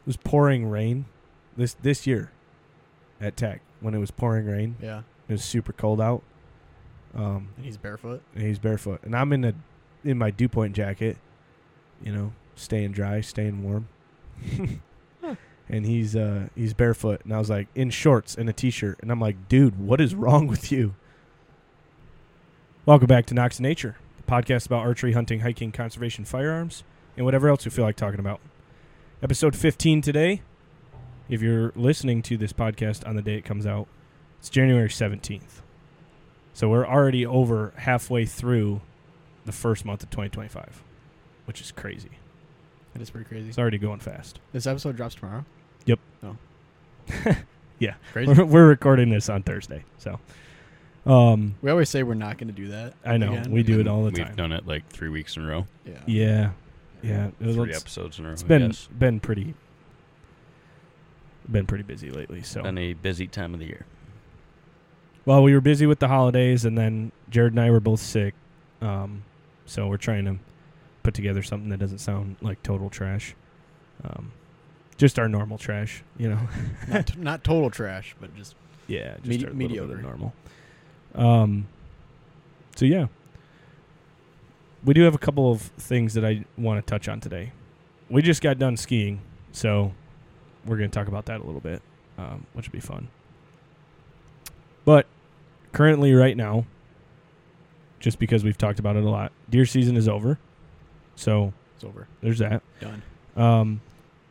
was pouring rain this year at Tech when it was pouring rain. Yeah. It was super cold out. And he's barefoot. And he's barefoot, and I'm in my dew point jacket, staying dry, staying warm. And he's barefoot, and I was like in shorts and a t-shirt, and I'm like, dude, what is wrong with you? Welcome back to Knox Nature, the podcast about archery, hunting, hiking, conservation, firearms, and whatever else you feel like talking about. Episode 15 today. If you're listening to this podcast on the day it comes out, it's January 17th. So we're already over halfway through the first month of 2025, which is crazy. That is pretty crazy. It's already going fast. This episode drops tomorrow? Yep. Oh. Yeah. Crazy. We're recording this on Thursday, so. We always say we're not going to do that. I know. Again. We do it all the We've time. done it like 3 weeks in a row. Yeah. Yeah. Three episodes in a row. It's I been guess. pretty busy lately. So. Been a busy time of the year. Well, we were busy with the holidays, and then Jared and I were both sick. So we're trying to put together something that doesn't sound like total trash. Just our normal trash, not total trash, but just yeah, just Medi- a little mediocre. bit of normal. So yeah, we do have a couple of things that I want to touch on today. We just got done skiing, so we're going to talk about that a little bit, which will be fun. But currently, right now, just because we've talked about it a lot, deer season is over. So it's over. there's that. Done.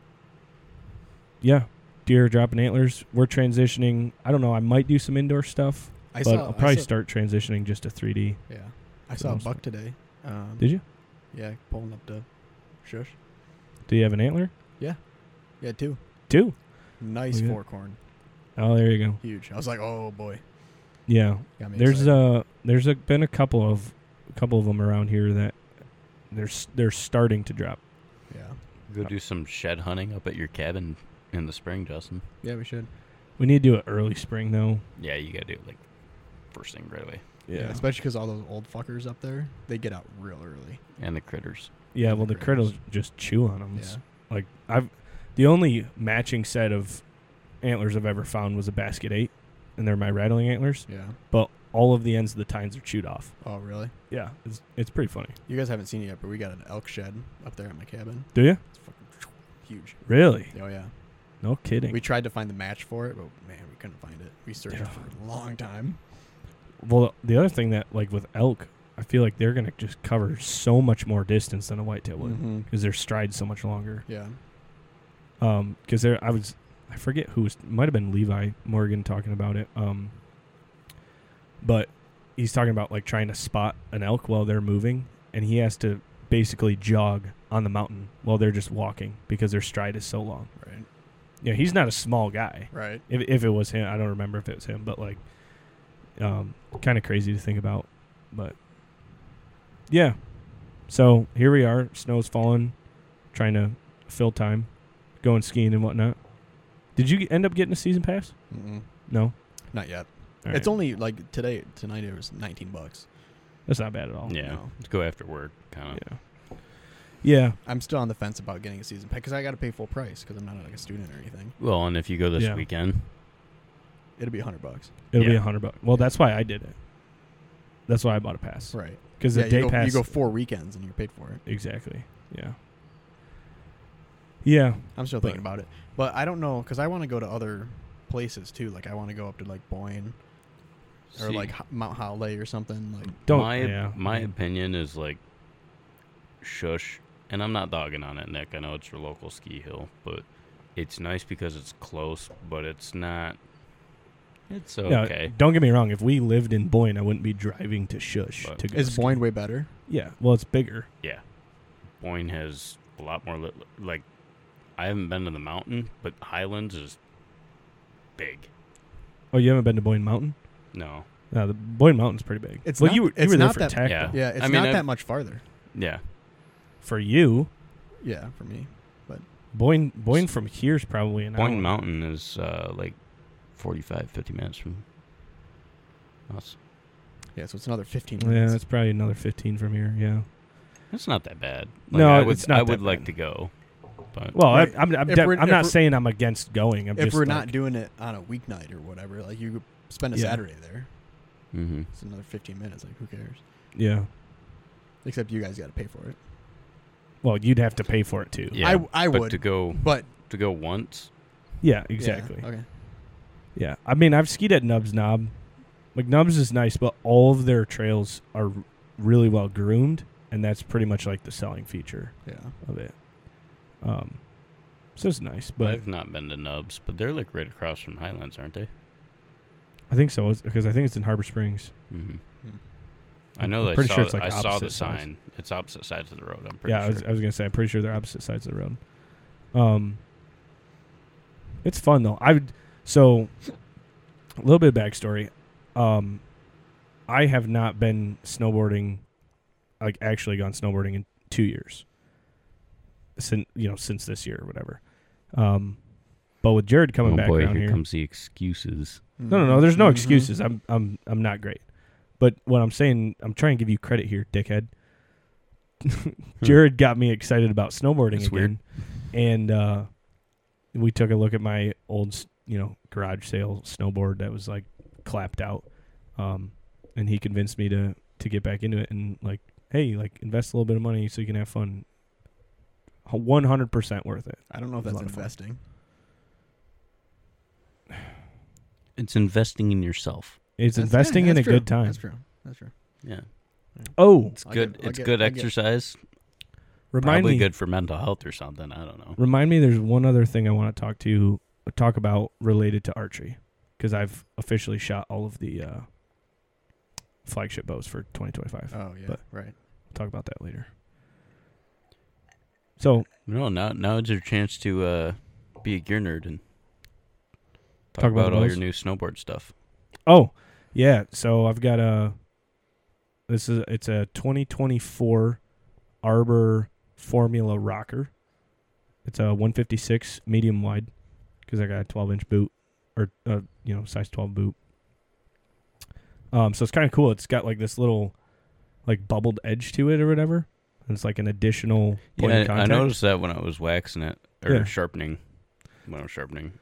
Yeah, deer dropping antlers. We're transitioning. I don't know. I might do some indoor stuff, I'll probably start transitioning just to 3D. Yeah. I For saw the a most buck part. today. Did you? Yeah, pulling up to shush. Do you have an antler? Yeah, two. Two. Nice Okay. fork horn. Oh, there you go. Huge. I was like, oh boy. Yeah. Got me There's excited. been a couple of them around here that they're starting to drop. Yeah. Go do some shed hunting up at your cabin in the spring, Justin. Yeah, we should. We need to do it early spring though. Yeah, you gotta do it like first thing right away. Yeah, especially because all those old fuckers up there, they get out real early. And the critters. Yeah, well the critters just chew on them. Like the only matching set of antlers I've ever found was a basket 8, and they're my rattling antlers. Yeah. But all of the ends of the tines are chewed off. Oh, really? Yeah, it's pretty funny. You guys haven't seen it yet, but we got an elk shed up there at my cabin. Do you? It's fucking huge. Really? Oh, yeah. No kidding. We tried to find the match for it, but man, we couldn't find it. We searched Yeah. for a long time. Well, the other thing that, like with elk, I feel like they're going to just cover so much more distance than a whitetail would because their stride's so much longer. Yeah. Because I forget who was, might have been Levi Morgan talking about it. But he's talking about like trying to spot an elk while they're moving, and he has to basically jog on the mountain while they're just walking because their stride is so long. Right. Yeah, he's not a small guy. Right. If it was him, I don't remember if it was him, but like, kind of crazy to think about. But yeah, so here we are. Snow's falling, trying to fill time, going skiing and whatnot. Did you end up getting a season pass? Mm-mm. No, Not yet. All It's right. only like tonight it was $19. That's not bad at all. Yeah. no. Let's go after work, kind of. Yeah. Yeah. I'm still on the fence about getting a season pass because I got to pay full price because I'm not like a student or anything. Well, and if you go this Yeah. weekend, It'll be $100. It'll be Yeah. $100. Well, that's why I did it. That's why I bought a pass. Right. Because Yeah, the day pass. you go 4 weekends and you're paid for it. Exactly. Yeah. Yeah. I'm still But- thinking about it, but I don't know because I want to go to other places too. Like I want to go up to like Boyne or See, like Mount Howley or something. Like Don't. my opinion is like shush, and I'm not dogging on it, Nick. I know it's your local ski hill, but it's nice because it's close, but it's not. It's Yeah, okay. don't get me wrong. If we lived in Boyne, I wouldn't be driving to Shush But- to go is ski. Boyne way better? Yeah. Well, it's bigger. Yeah, Boyne has a lot more. Like, I haven't been to the mountain, but Highlands is big. Oh, you haven't been to Boyne Mountain? No. No, the Boyne Mountain's pretty big. It's well, not- you it's were there not for that- tech, Yeah. though. Yeah, it's I mean, not that much farther. Yeah. For you, Yeah, for me. Boyne from here's probably an hour. Boyne Mountain is like 45, 50 minutes from us. Yeah, so it's another 15 Yeah, minutes. it's probably another 15 from here. Yeah. It's not that bad. No, I would, it's not I that would like bad. to go. But Well, Right. I'm If we're- I'm if not we're- saying I'm against going. I'm If just we're like, not doing it on a weeknight or whatever, like you spend a Yeah. Saturday there, mm-hmm. it's another 15 minutes. Like who cares? yeah. Except you guys got to pay for it. Well, you'd have to pay for it too. Yeah, I but would, to go but once. Yeah, exactly. Yeah, okay. Yeah, I mean, I've skied at Nubs Knob. Like Nubs is nice, but all of their trails are really well groomed, and that's pretty much like the selling feature Yeah. of it. So it's nice, but I've not been to Nubs, but they're like right across from Highlands, aren't they? I think so because I think it's in Harbor Springs. Mm-hmm. Hmm. I know I'm that. pretty I saw, sure it's like I saw the opposite sides. sign. It's opposite sides of the road. I'm pretty Yeah, sure. I was gonna say I'm pretty sure they're opposite sides of the road. It's fun though. A little bit of backstory. I have not been snowboarding, like actually gone snowboarding in 2 years. Since this year or whatever. But with Jared coming back boy, down here here, comes the excuses. no, there's no Mhm. excuses. I'm not great. But what I'm saying, I'm trying to give you credit here, dickhead. Jared got me excited about snowboarding That's again, and we took a look at my old, garage sale snowboard that was like clapped out, and he convinced me to get back into it and like, hey, like invest a little bit of money so you can have fun. 100% worth it. I don't know if It was that's a lot of fun. investing. It's investing in yourself. It's That's- investing yeah, in a that's true. good time. That's true. That's true. Yeah, Oh, it's I'll good. get- I'll It's get- good I'll get- exercise. remind Probably me. good for mental health or something. I don't know. Remind me. There's one other thing I want to talk about related to archery, because I've officially shot all of the flagship bows for 2025. Oh yeah. But- right. We'll talk about that later. So No, now it's your chance to be a gear nerd and Talk about about all those? your new snowboard stuff. Oh, yeah. So I've got it's a 2024 Arbor Formula Rocker. It's a 156 medium wide because I got a 12-inch boot or size 12 boot. So it's kind of cool. It's got like this little like bubbled edge to it or whatever. And it's like an additional point of Yeah, I contact. noticed that when I was waxing it or Yeah. sharpening. When I was sharpening,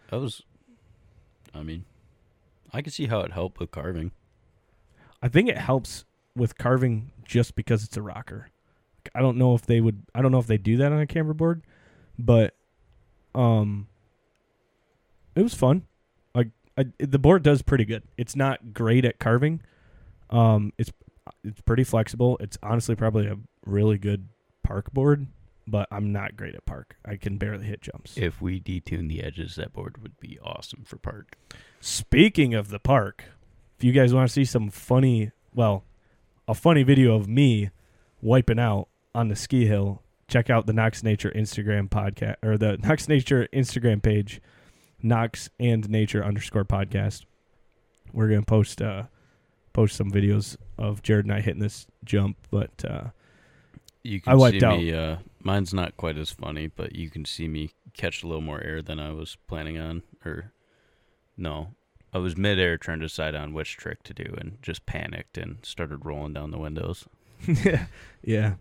I could see how it helped with carving. I think it helps with carving just because it's a rocker. I don't know if they do that on a camber board, but it was fun. Like the board does pretty good. It's not great at carving. It's pretty flexible. It's honestly probably a really good park board, but I'm not great at park. I can barely hit jumps. If we detune the edges, that board would be awesome for park. Speaking of the park, if you guys want to see a funny video of me wiping out on the ski hill, check out the Knox Nature Instagram podcast or the Knox Nature Instagram page, Knox and Nature _podcast. We're gonna post some videos of Jared and I hitting this jump, but You I can wiped see out. me. Mine's not quite as funny, but you can see me catch a little more air than I was planning on. Or no, I was midair trying to decide on which trick to do, and just panicked and started rolling down the windows. yeah.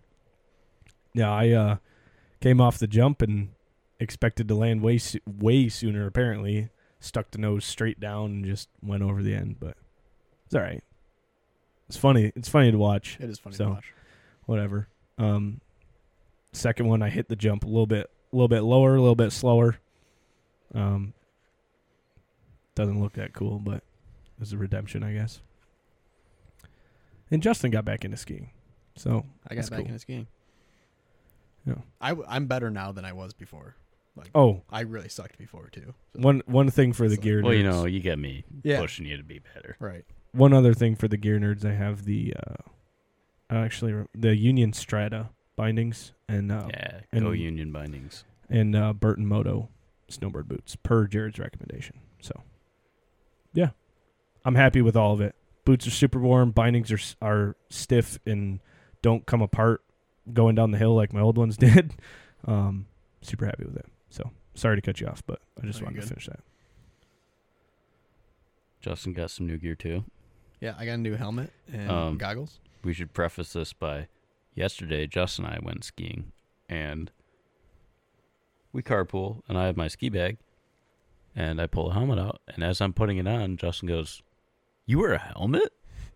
I came off the jump and expected to land way sooner. Apparently, stuck the nose straight down and just went over the end. But it's all right. It's funny. It's funny to watch. It is funny So, to watch. Whatever. Second one, I hit the jump a little bit lower, a little bit slower. Doesn't look that cool, but it was a redemption, I guess. And Justin got back into skiing, so I got that's back cool. into skiing. Yeah. I'm better now than I was before. Like, Oh, I really sucked before too. So- one thing for the So- gear nerds. Well, you get me Yeah. pushing you to be better. Right. One other thing for the gear nerds, I have the the Union Strata bindings and Yeah, and- go Union Bindings. and Burton Moto snowboard boots per Jared's recommendation. So, yeah, I'm happy with all of it. Boots are super warm. Bindings are stiff and don't come apart going down the hill like my old ones did. Super happy with it. So, sorry to cut you off, but I just No, you're wanted to good. finish that. Justin got some new gear too. Yeah, I got a new helmet and goggles. We should preface this by yesterday, Justin and I went skiing, and we carpool, and I have my ski bag, and I pull the helmet out, and as I'm putting it on, Justin goes, "You wear a helmet?"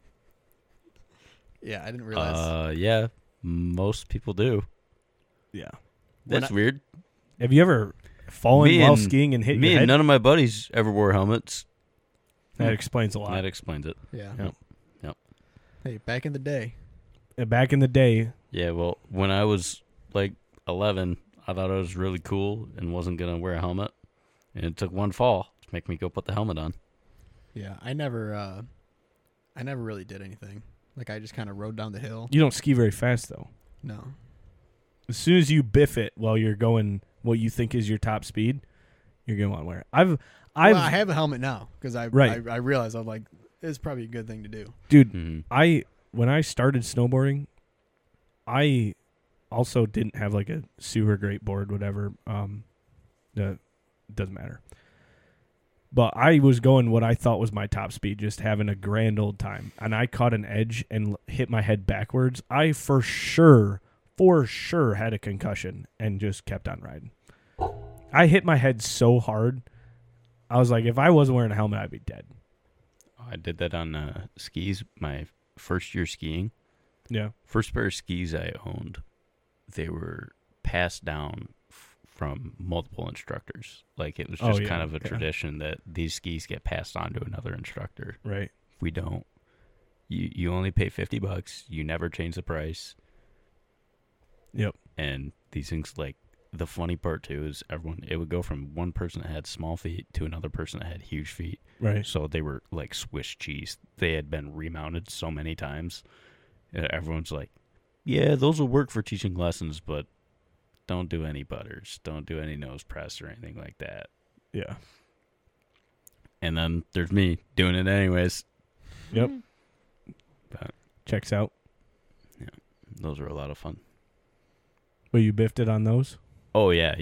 Yeah, I didn't realize. Yeah, most people do. Yeah. That's weird. Have you ever fallen while skiing and hit me your head? and none of my buddies ever wore helmets. That explains a lot. That explains it. Yeah. Yep. Hey, back in the day. Back in the day, Yeah, well, when I was like 11, I thought I was really cool and wasn't going to wear a helmet. And it took one fall to make me go put the helmet on. Yeah, I never really did anything. Like, I just kind of rode down the hill. you don't ski very fast though. No. As soon as you biff it while you're going what you think is your top speed, you're gonna want to wear it. I have a helmet now because I realized I'm like, it's probably a good thing to do. dude, Mm-hmm. when I started snowboarding, I also didn't have like a super great board, whatever. Doesn't matter. But I was going what I thought was my top speed, just having a grand old time. And I caught an edge and hit my head backwards. I for sure had a concussion and just kept on riding. I hit my head so hard. I was like, if I wasn't wearing a helmet, I'd be dead. I did that on skis my first year skiing. Yeah. First pair of skis I owned, they were passed down from multiple instructors. Like, it was just kind of a tradition that these skis get passed on to another instructor. Right. We don't. You only pay $50. You never change the price. Yep. And these things, like, the funny part too is it would go from one person that had small feet to another person that had huge feet. Right. So they were like Swiss cheese. They had been remounted so many times. Everyone's like, yeah, those will work for teaching lessons, but don't do any butters. Don't do any nose press or anything like that. Yeah. And then there's me doing it anyways. Yep. But checks out. Yeah, those were a lot of fun. But you biffed it on those? Oh yeah.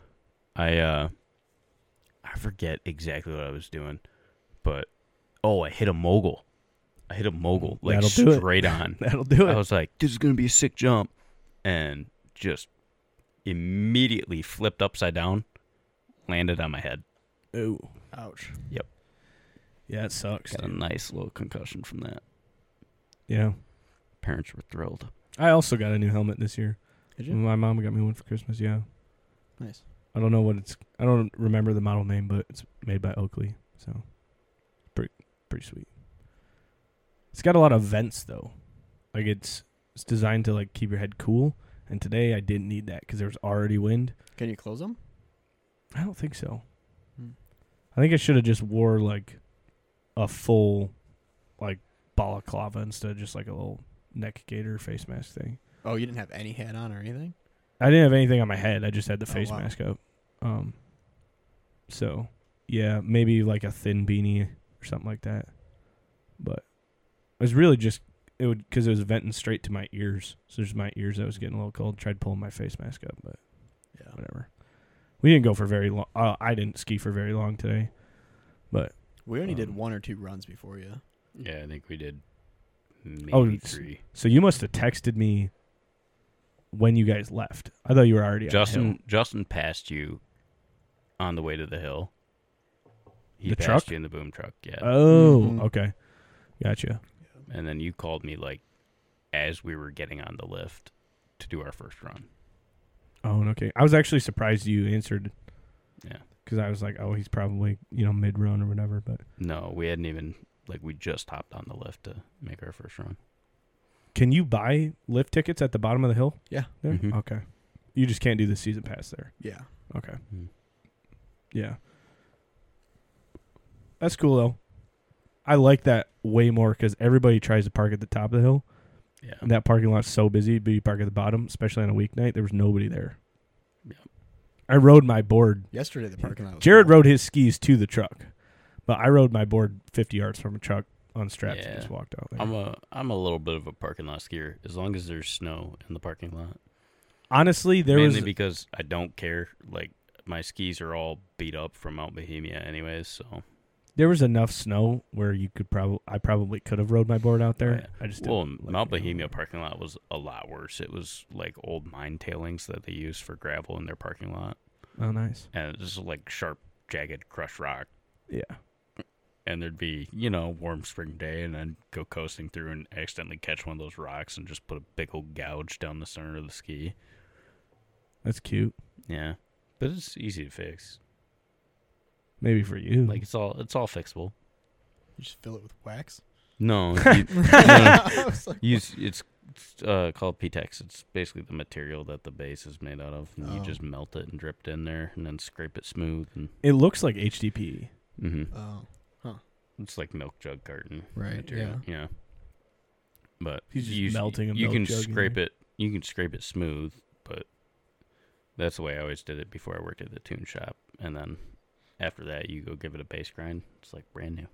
I forget exactly what I was doing, but I hit a mogul. Like That'll do straight on. That'll do it. I was like, this is gonna be a sick jump, and just immediately flipped upside down, landed on my head. Ooh. Ouch. Yep. Yeah, it sucks. Got a nice little concussion from that. Yeah. Parents were thrilled. I also got a new helmet this year. Did you? My mom got me one for Christmas, yeah. Nice. I don't know what I don't remember the model name, but it's made by Oakley, so pretty sweet. It's got a lot of vents though. Like it's designed to like keep your head cool, and today I didn't need that cuz there was already wind. Can you close them? I don't think so. I think I should have just wore like a full like balaclava instead of just like a little neck gaiter face mask thing. Oh, you didn't have any hat on or anything? I didn't have anything on my head. I just had the face wow. mask up. So, yeah, maybe like a thin beanie or something like that. But it was really just because it was venting straight to my ears. So just my ears that was getting a little cold. Tried pulling my face mask up, but yeah, whatever. We didn't go for very long. I didn't ski for very long today, but we only did 1 or 2 runs before you. Yeah, I think we did maybe 3. So you must have texted me when you guys left. I thought you were already on the hill. Justin passed you on the way to the hill. He The passed truck? you in the boom truck, yeah. Oh, okay. Gotcha. And then you called me like as we were getting on the lift to do our first run. Oh, okay. I was actually surprised you answered. Yeah. Because I was like, oh, he's probably, mid-run or whatever. But No, we hadn't even, we just hopped on the lift to make our first run. can you buy lift tickets at the bottom of the hill? Yeah. There? Mhm. Okay. You just can't do the season pass there. Yeah. Okay. Mm. Yeah. That's cool, though. I like that way more because everybody tries to park at the top of the hill. Yeah. And that parking lot's so busy, but you park at the bottom, especially on a weeknight. There was nobody there. Yeah. I rode my board. Yesterday the parking lot was Jared full. rode his skis to the truck, but I rode my board 50 yards from a truck on straps and Yeah. just walked out there. I'm a little bit of a parking lot skier as long as there's snow in the parking lot. Honestly, Mainly because I don't care. Like, my skis are all beat up from Mount Bohemia anyways, so. there was enough snow where you could I probably could have rode my board out there. Yeah. I just Well, didn't like Mount it. Bohemia parking lot was a lot worse. It was like old mine tailings that they used for gravel in their parking lot. Oh, nice. and it's just like sharp, jagged, crushed rock. Yeah. And there'd be, warm spring day, and then go coasting through and accidentally catch one of those rocks and just put a big old gouge down the center of the ski. That's cute. Yeah, but it's easy to fix. Maybe for you. Like it's all fixable. You just fill it with wax. No, I was like, it's called P-Tex. It's basically the material that the base is made out of, and you Oh. just melt it and drip it in there, and then scrape it smooth. And it looks like HDPE. oh, it's like milk jug carton right. material. Yeah. But He's just you, melting a you milk can jug in scrape there. it. You can scrape it smooth, but that's the way I always did it before I worked at the tune shop. And then after that, you go give it a base grind. It's like brand new.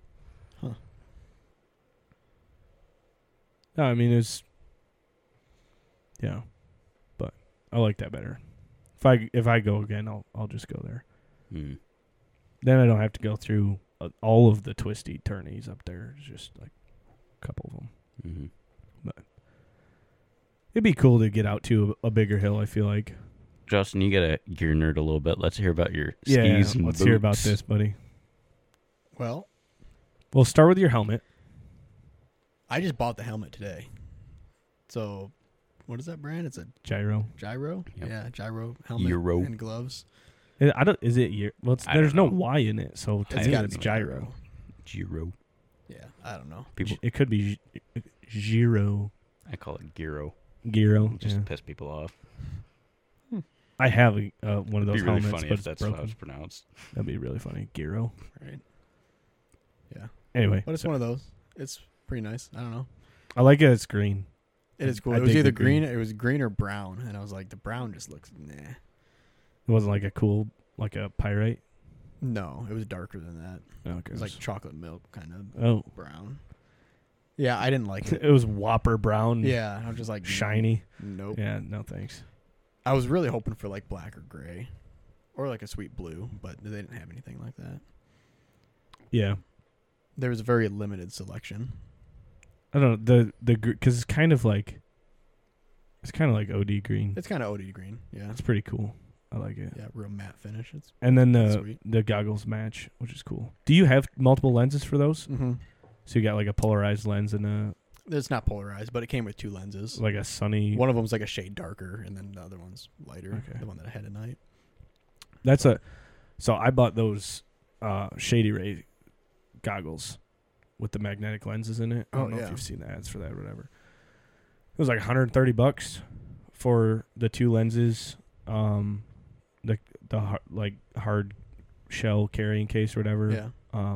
No, I mean it's. Yeah, but I like that better. If I go again, I'll just go there. Mm. Then I don't have to go through all of the twisty turnies up there. It's just like a couple of them. Mm-hmm. It'd be cool to get out to a bigger hill, I feel like. Justin, you got a gear nerd a little bit. Let's hear about your Yeah, skis and let's hear about boots. this, buddy. Well, We'll start with your helmet. I just bought the helmet today. So, what is that brand? It's a Gyro. Gyro. Yep. Yeah, Gyro helmet Euro. and gloves. Is it year? Well, I there's no don't know. Y in it, so It's technically gotta it's be gyro. Giro. Yeah, I don't know. People, It could be gyro. I call it gyro, Gyro. just Yeah. to piss people off. I have one of It'd those be really helmets, funny but if it's that's how broken. it's pronounced. That'd be really funny. Gyro. Right. Yeah. Anyway, But it's so one of those. It's pretty nice. I don't know. I like it. It's green. It is cool. I It was dig either the green. green. It was green or brown, and I was like, the brown just looks nah. It wasn't like a cool, like a pyrite. No, it was darker than that. Oh, It was like chocolate milk kind of oh, brown. Yeah, I didn't like it. it was Whopper brown. Yeah, I'm just like shiny. Nope. Yeah, no thanks. I was really hoping for like black or gray, or like a sweet blue, but they didn't have anything like that. Yeah, There was a very limited selection. I don't know because it's kind of like OD green. It's kind of OD green. Yeah, It's pretty cool. I like it. yeah, real matte finish. It's And then Sweet. the goggles match, which is cool. Do you have multiple lenses for those? mm-hmm. So you got like a polarized lens and It's not polarized, but it came with two lenses. like a sunny. One of them's like a shade darker, and then the other one's lighter. Okay. The one that I had at night. So I bought those Shady Ray goggles with the magnetic lenses in it. I don't Oh, know yeah. if you've seen the ads for that or whatever. It was like $130 for the two lenses, the hard shell carrying case or whatever. Yeah.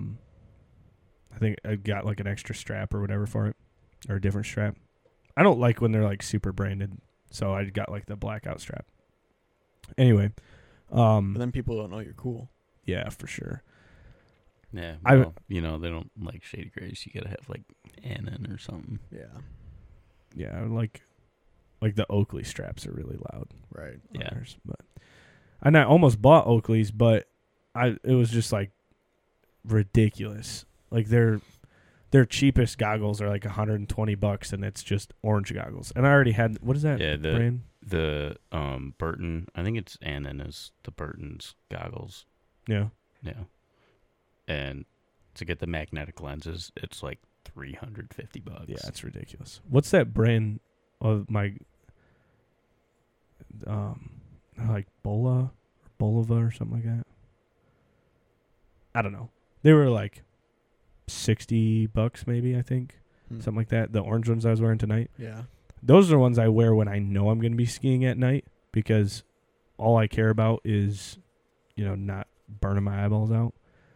I think I got like an extra strap or whatever for it, or a different strap. I don't like when they're like super branded, so I got like the blackout strap. Anyway, But then people don't know you're cool. yeah, for sure. Yeah, I- well, they don't like shady grays. You gotta have like Annan or something. Yeah. Yeah, I like the Oakley straps are really loud. Right. on Yeah. theirs, and I almost bought Oakley's, but it was just like ridiculous. Like their cheapest goggles are like $120, and it's just orange goggles. And I already had what is that Yeah, brand? The Burton, I think it's Annan is the Burton's goggles. Yeah, Yeah, and to get the magnetic lenses, it's like $350. yeah, it's ridiculous. What's that brand of my like Bolova or something like that? I don't know. They were like $60 maybe, I think. Something like that. The orange ones I was wearing tonight. Yeah. Those are the ones I wear when I know I'm going to be skiing at night, because all I care about is, not burning my eyeballs out.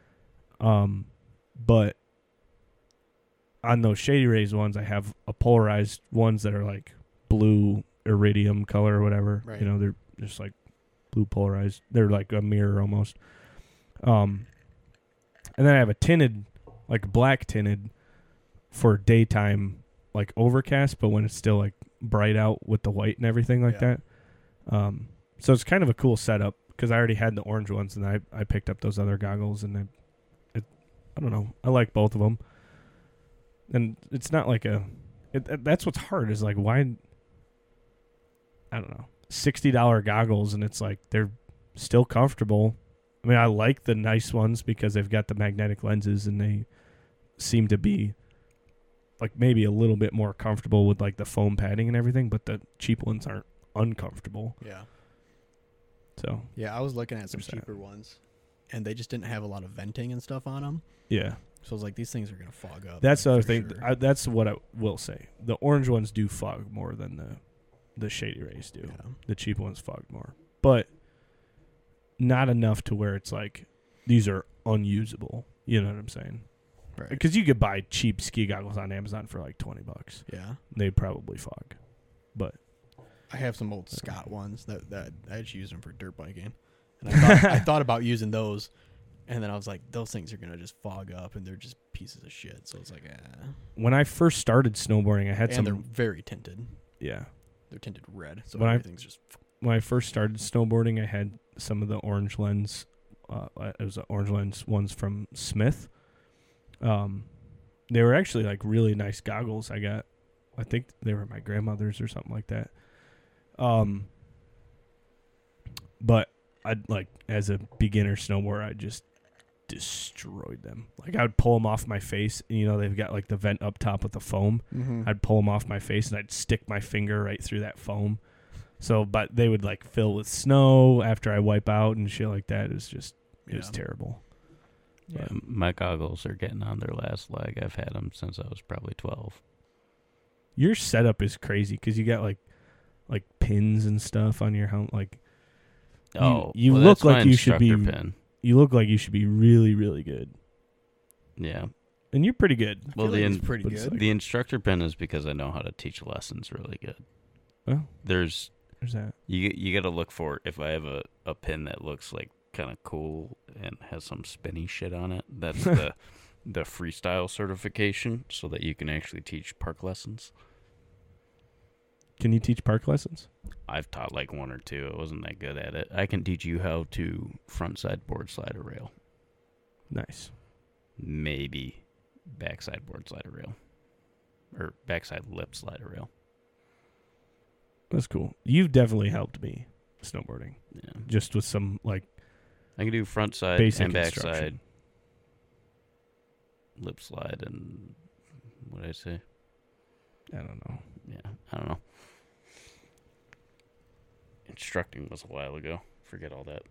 But on those Shady Rays ones, I have a polarized ones that are like blue iridium color or whatever. Right. They're just like blue polarized. They're like a mirror almost. And then I have a tinted, like black tinted for daytime, like overcast, but when it's still like bright out with the white and everything like Yeah. that. So it's kind of a cool setup, because I already had the orange ones, and I picked up those other goggles, and I don't know, I like both of them. And it's not like that's what's hard is like, why, I don't know, $60 goggles, and it's like they're still comfortable. I mean, I like the nice ones because they've got the magnetic lenses and they seem to be like maybe a little bit more comfortable with like the foam padding and everything, but the cheap ones aren't uncomfortable. Yeah. So, Yeah, I was looking at some There's that. cheaper ones, and they just didn't have a lot of venting and stuff on them. yeah. So I was like, these things are going to fog up. That's the like, other for thing. sure. That's what I will say. The orange ones do fog more than the Shady Rays do. Yeah. The cheap ones fog more. But not enough to where it's like these are unusable. You know what I'm saying? Right. Because you could buy cheap ski goggles on Amazon for like $20. Yeah. They'd probably fog. But I have some old Scott ones that I just used them for dirt biking. And I thought about using those, and then I was like, those things are going to just fog up, and they're just pieces of shit. So it's like, when I first started snowboarding, I had and they're some. very tinted. Yeah. They're tinted red, so When everything's just. When I first started snowboarding, I had some of the orange lens. It was the orange lens ones from Smith. They were actually like really nice goggles. I think they were my grandmother's or something like that. But I'd like as a beginner snowboarder, I just destroyed them. Like I would pull them off my face, and they've got like the vent up top with the foam. Mm-hmm. I'd pull them off my face and I'd stick my finger right through that foam. So, but they would like fill with snow after I wipe out and shit like that. It was terrible. Yeah, my goggles are getting on their last leg. I've had them since I was probably 12. Your setup is crazy because you got like pins and stuff on your helmet. Like, you well, look that's my like you should be. instructor pin. You look like you should be really, really good, Yeah. and you're pretty good. Well, it's pretty but it's good. like- the instructor pin is because I know how to teach lessons really good. Oh, There's that. you got to look for if I have a pin that looks like kind of cool and has some spinny shit on it. That's the freestyle certification, so that you can actually teach park lessons. Can you teach park lessons? I've taught like one or two. I wasn't that good at it. I can teach you how to frontside board slide a rail. Nice. Maybe backside board slide a rail. Or backside lip slide a rail. That's cool. You've definitely helped me snowboarding, Yeah. just with some like I can do front side basic and backside instruction. lip slide and what did I say? I don't know. Yeah, I don't know. Instructing was a while ago. Forget all that.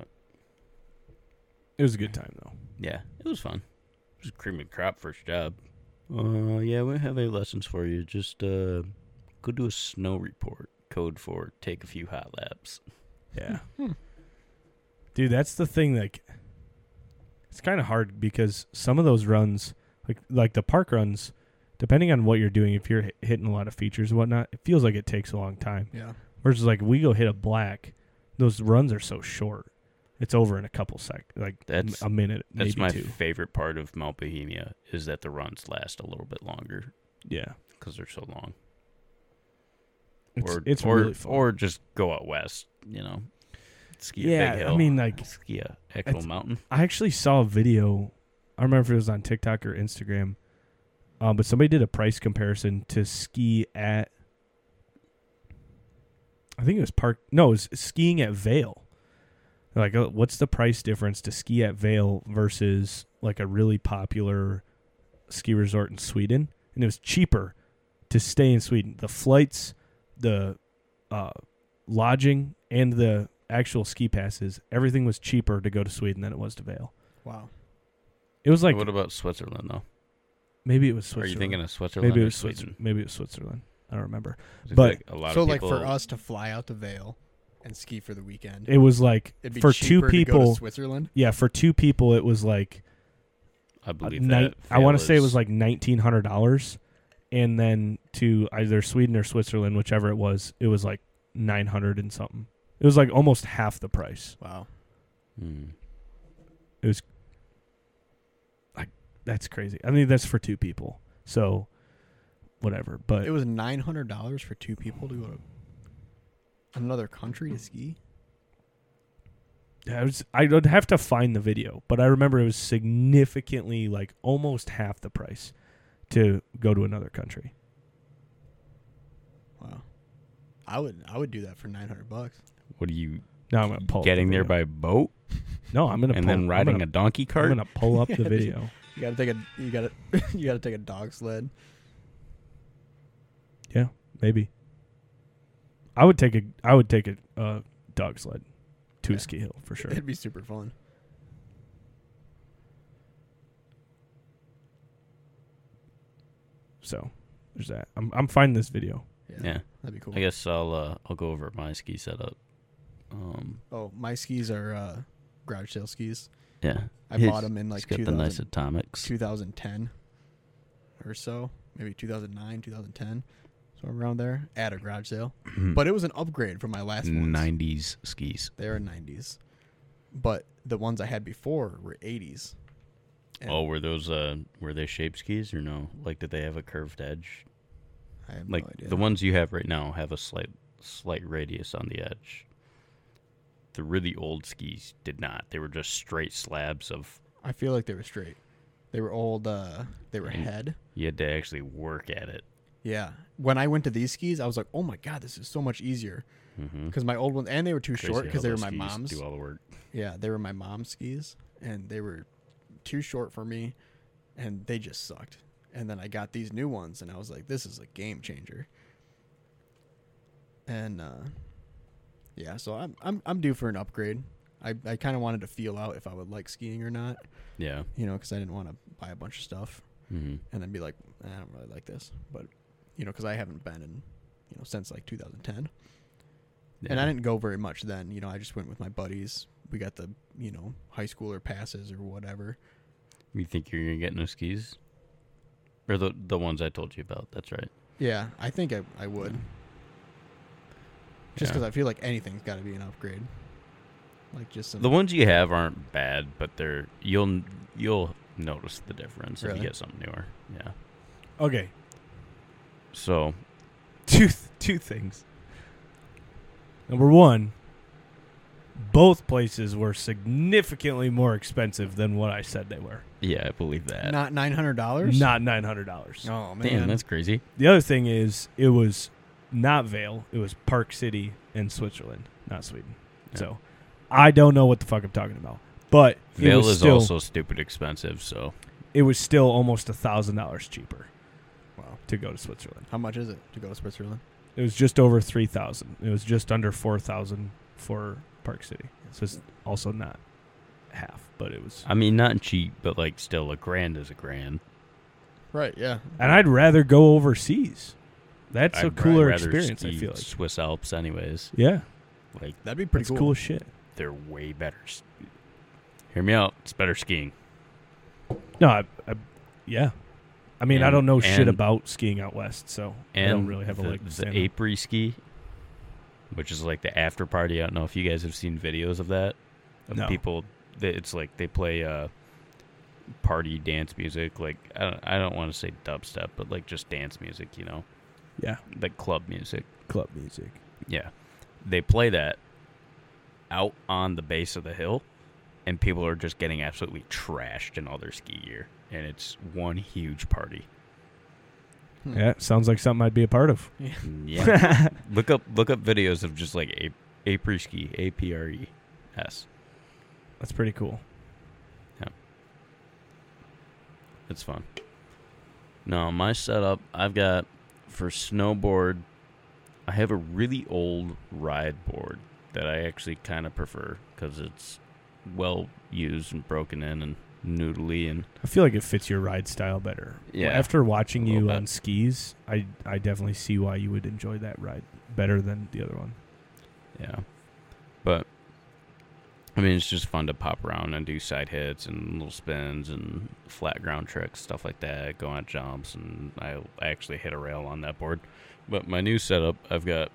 It was a good time though. Yeah, it was fun. It was cream and crop first job. Yeah, we have 8 lessons for you. Just go do a snow report. Code for take a few hot laps. Yeah. Dude, that's the thing. Like, it's kind of hard because some of those runs, like the park runs, depending on what you're doing, if you're hitting a lot of features and whatnot, it feels like it takes a long time. Yeah. Versus like we go hit a black, those runs are so short. It's over in a couple That's a minute, That's maybe my two. favorite part of Mount Bohemia is that the runs last a little bit longer Yeah. because they're so long. It's really fun. Or just go out west, ski a big hill. I mean, like, ski a actual mountain. I actually saw a video. I don't remember if it was on TikTok or Instagram, but somebody did a price comparison to ski at. I think it was skiing at Vail. Like, what's the price difference to ski at Vail versus like a really popular ski resort in Sweden? And it was cheaper to stay in Sweden. The flights, the lodging, and the actual ski passes, everything was cheaper to go to Sweden than it was to Vail. Wow. It was like What about Switzerland though? maybe it was Switzerland. Are you thinking of Switzerland? maybe it or was Sweden? Switzerland. Maybe it was Switzerland. I don't remember. I But- feel like a lot So of like people, for us to fly out to Vale and ski for the weekend, It was like it'd be for two cheaper to go people. to Switzerland. Yeah, for two people, it was like I believe I want to say it was like $1,900, and then to either Sweden or Switzerland, whichever it was like 900 and something. It was like almost half the price. Wow. That's crazy. I mean, that's for two people, so whatever. But It was $900 for two people to go to another country to ski. yeah, I would have to find the video, but I remember it was significantly like almost half the price to go to another country. Wow. I would do that for $900. What do you Now I'm gonna pull Getting up the there video. by boat No, I'm gonna and pull, then riding a donkey I'm cart. gonna pull up the Yeah, video. You gotta take you gotta take a dog sled. Yeah, maybe. I would take a dog sled to Yeah. a ski hill for sure. It'd be super fun. So there's that. I'm finding this video. Yeah. That'd be cool. I guess I'll go over my ski setup. Oh, my skis are garage sale skis. Yeah. I bought them in like It's got the nice 2000, atomics. 2010 or so, maybe 2009, 2010, so around there at a garage sale. But it was an upgrade from my last ones. 90s skis. They were 90s, but the ones I had before were 80s. And Oh, were those were they shape skis or no? Like, did they have a curved edge? I have Like no idea. the ones you have right now have a slight radius on the edge. The really old skis did not. They were just straight slabs of. I feel like they were straight. They were old. They were And- head. You had to actually work at it. Yeah. When I went to these skis, I was like, "Oh my god, this is so much easier." Mm-hmm. Because my old ones, and they were too short because they were my mom's. Do all the work. Yeah, they were my mom's skis, and they were too short for me, and they just sucked. And then I got these new ones, and I was like, "This is a game changer." And yeah, so I'm due for an upgrade. I kind of wanted to feel out if I would like skiing or not, Yeah. you know, because I didn't want to buy a bunch of stuff Mm-hmm. and then be like, I don't really like this, but you know, because I haven't been in, you know, since like 2010. And I didn't go very much then. You know, I just went with my buddies. We got the, you know, high schooler passes or whatever. You think you're gonna get no skis? Or the ones I told you about? That's right. Yeah, I think I would. Just Yeah. because I feel like anything's got to be an upgrade. Like just some. The ones you have aren't bad, but you'll notice the difference if Really? you get something newer. Yeah. Okay, So two things. Number one, both places were significantly more expensive than what I said they were. yeah, I believe that. Not $900. Not $900. Oh man, Damn, that's crazy. The other thing is, it was not Vail. It was Park City in Switzerland, not Sweden. Yeah. So I don't know what the fuck I'm talking about. But it Vail was is still, also stupid expensive, so it was still almost $1,000 cheaper Wow. to go to Switzerland. How much is it to go to Switzerland? It was just over 3,000. It was just under 4,000 for Park City. So it's also not half, but it was. I mean, not cheap, but like still $1,000 is $1,000. Right. Yeah. And I'd rather go overseas. That's a I'd cooler rather experience, I ski feel like. Swiss Alps, anyways. Yeah, Like That'd be pretty that's cool as cool. shit. they're way better. Hear me out. It's better skiing. No, yeah. I mean, I And- don't know shit and- about skiing out west, so I And don't really have a leg to the stand on. April ski, which is like the after party. I don't know if you guys have seen videos of that. Of No. people, it's like they play party dance music. Like I don't want to say dubstep, but like just dance music. You know, Yeah, like club music. club music. Yeah, they play that out on the base of the hill, and people are just getting absolutely trashed in all their ski gear, and it's one huge party. Hmm. Yeah, sounds like something I'd be a part of. Yeah, look up videos of just like April ski, APRES. That's pretty cool. It's fun. No, my setup, I've got for snowboard, I have a really old ride board that I actually kind of prefer because it's well used and broken in and noodly, and I feel like it fits your ride style better. Yeah, After watching a little you bit. on skis, I definitely see why you would enjoy that ride better than the other one. yeah. But I mean, it's just fun to pop around and do side hits and little spins and flat ground tricks, stuff like that. Go on jumps, and I actually hit a rail on that board. But my new setup, I've got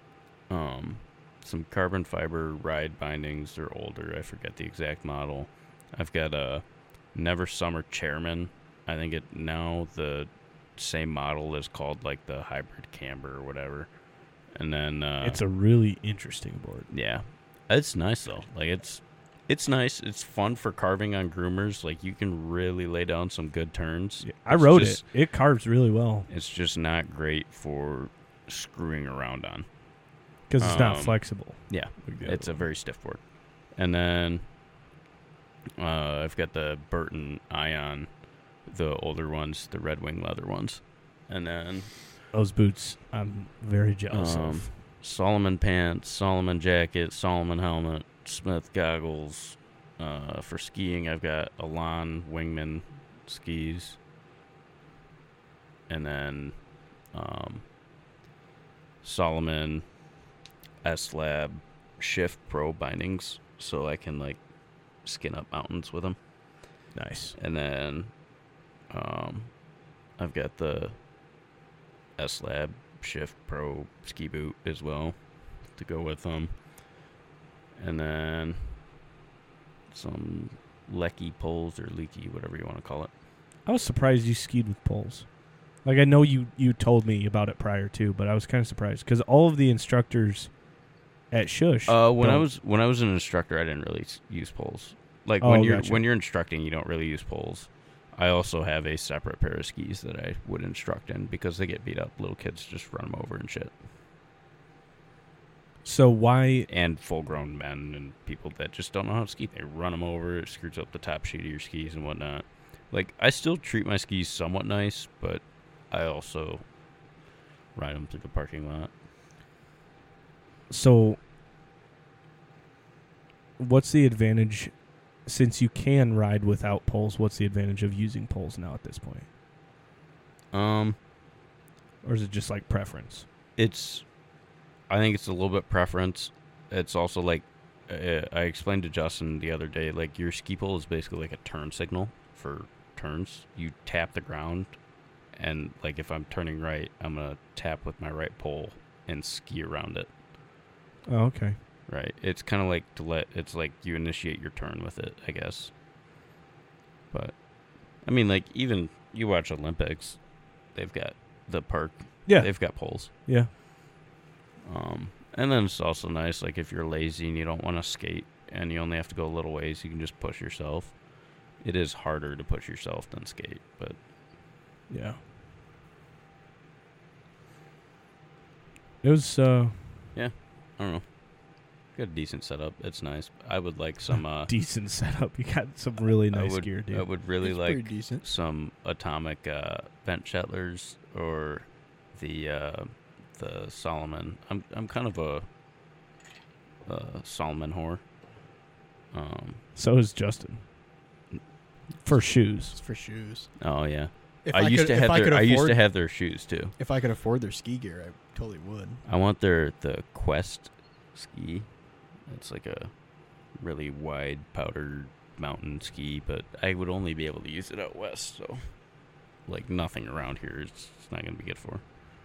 some carbon fiber ride bindings. They're older. I forget the exact model. I've got a Never Summer Chairman. I think the same model is called like the Hybrid Camber or whatever. And then It's a really interesting board. yeah, it's nice though. Like it's nice. It's fun for carving on groomers. Like you can really lay down some good turns. Yeah, I It's rode just- it. It carves really well. It's just not great for screwing around on. Because it's not flexible. Yeah, like the it's other a one. very stiff board. And then I've got the Burton Ion, the older ones, the Red Wing leather ones. And then Those boots, I'm very jealous of. Solomon pants, Solomon jacket, Solomon helmet, Smith goggles. For skiing, I've got Elan Wingman skis. And then Solomon S-Lab Shift Pro bindings, so I can like skin up mountains with them. Nice. And then I've got the S-Lab Shift Pro ski boot as well to go with them. And then some lecky poles or leaky, whatever you want to call it. I was surprised you skied with poles. Like, I know you told me about it prior too, but I was kind of surprised because all of the instructors at Shush. When I was an instructor, I didn't really use poles. Like when you're instructing, you don't really use poles. I also have a separate pair of skis that I would instruct in because they get beat up. Little kids just run them over and shit. So why? And full-grown men and people that just don't know how to ski, they run them over. It screws up the top sheet of your skis and whatnot. Like, I still treat my skis somewhat nice, but I also ride them through the parking lot. So what's the advantage, since you can ride without poles, what's the advantage of using poles now at this point? Or is it just like preference? I think it's a little bit preference. It's also like, I explained to Justin the other day, like your ski pole is basically like a turn signal for turns. You tap the ground, and like if I'm turning right, I'm going to tap with my right pole and ski around it. Oh, okay. Right. It's kind of like it's like you initiate your turn with it, I guess. But, I mean, like, even you watch Olympics, they've got the park. Yeah. They've got poles. Yeah. And then it's also nice, like, if you're lazy and you don't want to skate and you only have to go a little ways, you can just push yourself. It is harder to push yourself than skate, but... Yeah. It was, Yeah, I don't know. Got a decent setup. It's nice. I would like some... decent setup. You got some really nice gear, dude. I would really It's like pretty decent. some Atomic vent Shettlers or the Solomon. I'm kind of a Solomon whore. So is Justin. For shoes. It's for shoes. Oh yeah. If I used to have their shoes too. If I could afford their ski gear, I totally would. I want the Quest ski. It's like a really wide powdered mountain ski, but I would only be able to use it out west, so like nothing around here is not going to be good for.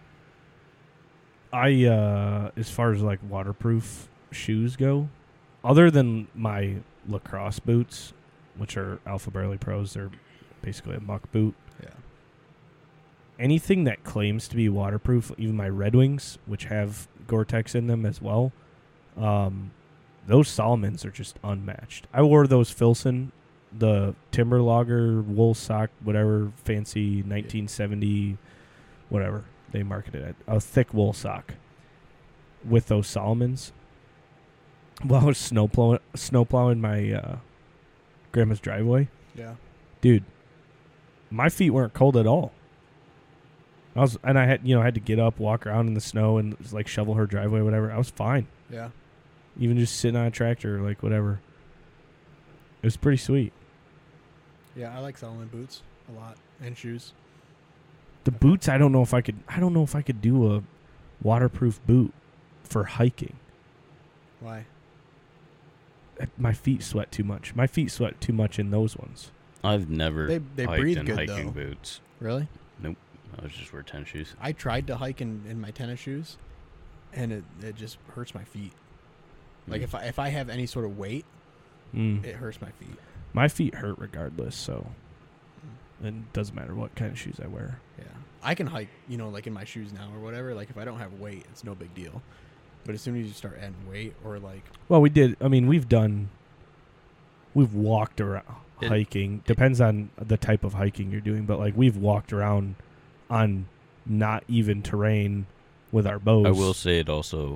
As far as like waterproof shoes go, other than my lacrosse boots, which are Alpha Barley Pros, they're basically a muck boot. Yeah. Anything that claims to be waterproof, even my Red Wings, which have Gore-Tex in them as well, those Solomons are just unmatched. I wore those Filson, the Timber Logger wool sock, whatever, fancy 1970, whatever they marketed it, a thick wool sock with those Solomons. While I was snow plowing my grandma's driveway, Yeah. dude, my feet weren't cold at all. I had to get up, walk around in the snow, and just, like shovel her driveway, whatever. I was fine. Yeah. Even just sitting on a tractor, like whatever. It was pretty sweet. Yeah, I like Solomon boots a lot and shoes. The boots, I don't know if I could do a waterproof boot for hiking. Why? My feet sweat too much. My feet sweat too much in those ones. I've never They hiked breathe in good, hiking though. boots. Really? I was just wear tennis shoes. I tried to hike in my tennis shoes, and it just hurts my feet. Like if I have any sort of weight, it hurts my feet. My feet hurt regardless, so it doesn't matter what kind of shoes I wear. Yeah. I can hike, like in my shoes now or whatever. Like if I don't have weight, it's no big deal. But as soon as you start adding weight or like... Well, we did. I mean, we've walked around hiking. Depends on the type of hiking you're doing, but like we've walked around on not even terrain with our bows. I will say it also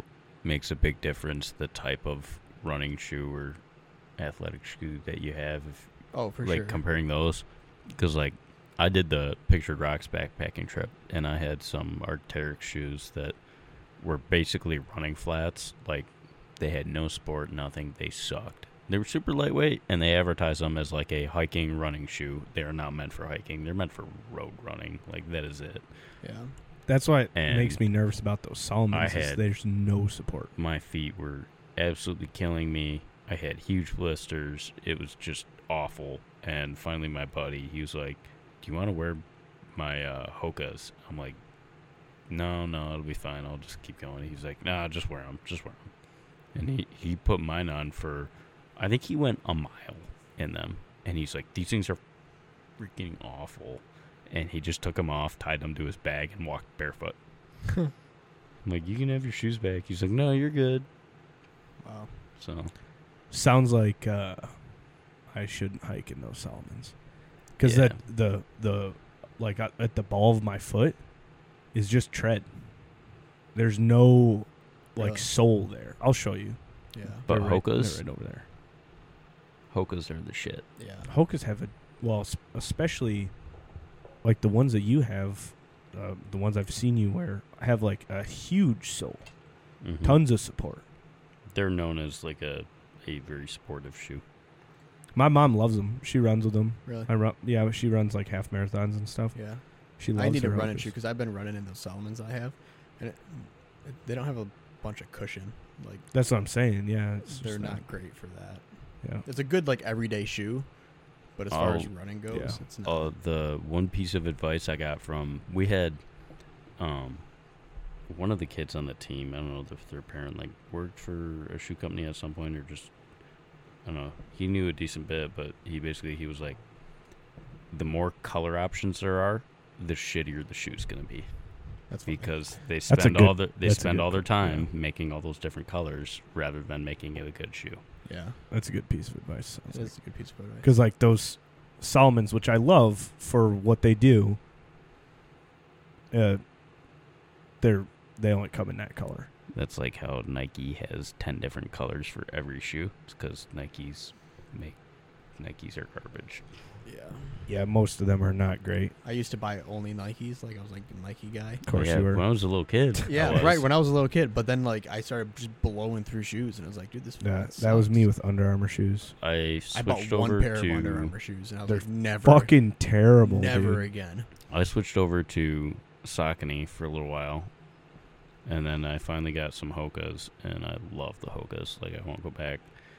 makes a big difference the type of running shoe or athletic shoe that you have. If, Oh, for like sure. comparing those, because like I did the Pictured Rocks backpacking trip, and I had some Arc'teryx shoes that were basically running flats. Like they had no support, nothing. They sucked. They were super lightweight, and they advertise them as like a hiking running shoe. They are not meant for hiking. They're meant for road running. Like that is it. Yeah. That's why it And makes me nervous about those Salomons. I Is had- there's no support. My feet were absolutely killing me. I had huge blisters. It was just awful. And finally, my buddy, he was like, "Do you want to wear my Hokas?" I'm like, No, it'll be fine. I'll just keep going. He's like, "Nah, just wear them. Just wear them." And he put mine on for, I think he went a mile in them. And he's like, "These things are freaking awful." And he just took them off, tied them to his bag, and walked barefoot. I'm like, "You can have your shoes back." He's like, "No, you're good." Wow. So Sounds like I shouldn't hike in those Salomons, because Yeah. that the like at the ball of my foot is just tread. There's no like Really? sole there. I'll show you. Yeah. But They're right- Hokas? they're right over there. Hokas are the shit. Yeah. Hokas have especially like the ones that you have, the ones I've seen you wear have like a huge sole, Mhm. tons of support. They're known as like a very supportive shoe. My mom loves them. She runs with them. Really? Yeah, she runs like half marathons and stuff. Yeah. She loves I need a her running Hokas. shoe because I've been running in those Salomons I have, and they don't have a bunch of cushion. Like That's what I'm saying. Yeah, it's they're just not great for that. Yeah. It's a good like everyday shoe, but as far as Oh, running goes, yeah. it's not. The one piece of advice I got from, we had one of the kids on the team, I don't know if their parent like worked for a shoe company at some point or just, I don't know, he knew a decent bit, but he was like, the more color options there are, the shittier the shoe's gonna be, That's funny. because they a spend good- all their that's a spend good all their point, time making all those different colors rather than making it a good shoe. Yeah, That's a good piece of advice. it is a good piece of advice. Because like those Salomons, which I love for what they do, they only come in that color. That's like how Nike has 10 different colors for every shoe. It's because Nikes are garbage. Yeah, Yeah, most of them are not great. I used to buy only Nikes. Like I was like a Nike guy. Of course Yeah, you were. when I was a little kid. Yeah, I was. right. When I was a little kid, but then like I started just blowing through shoes, and I was like, dude, this. Yeah, fucking that was me sucks. with Under Armour shoes. I I bought switched one over pair of Under to Armour shoes, and I was They're like, never, Fucking terrible, never dude. again. I switched over to Saucony for a little while, and then I finally got some Hokas, and I love the Hokas. Like I won't go back.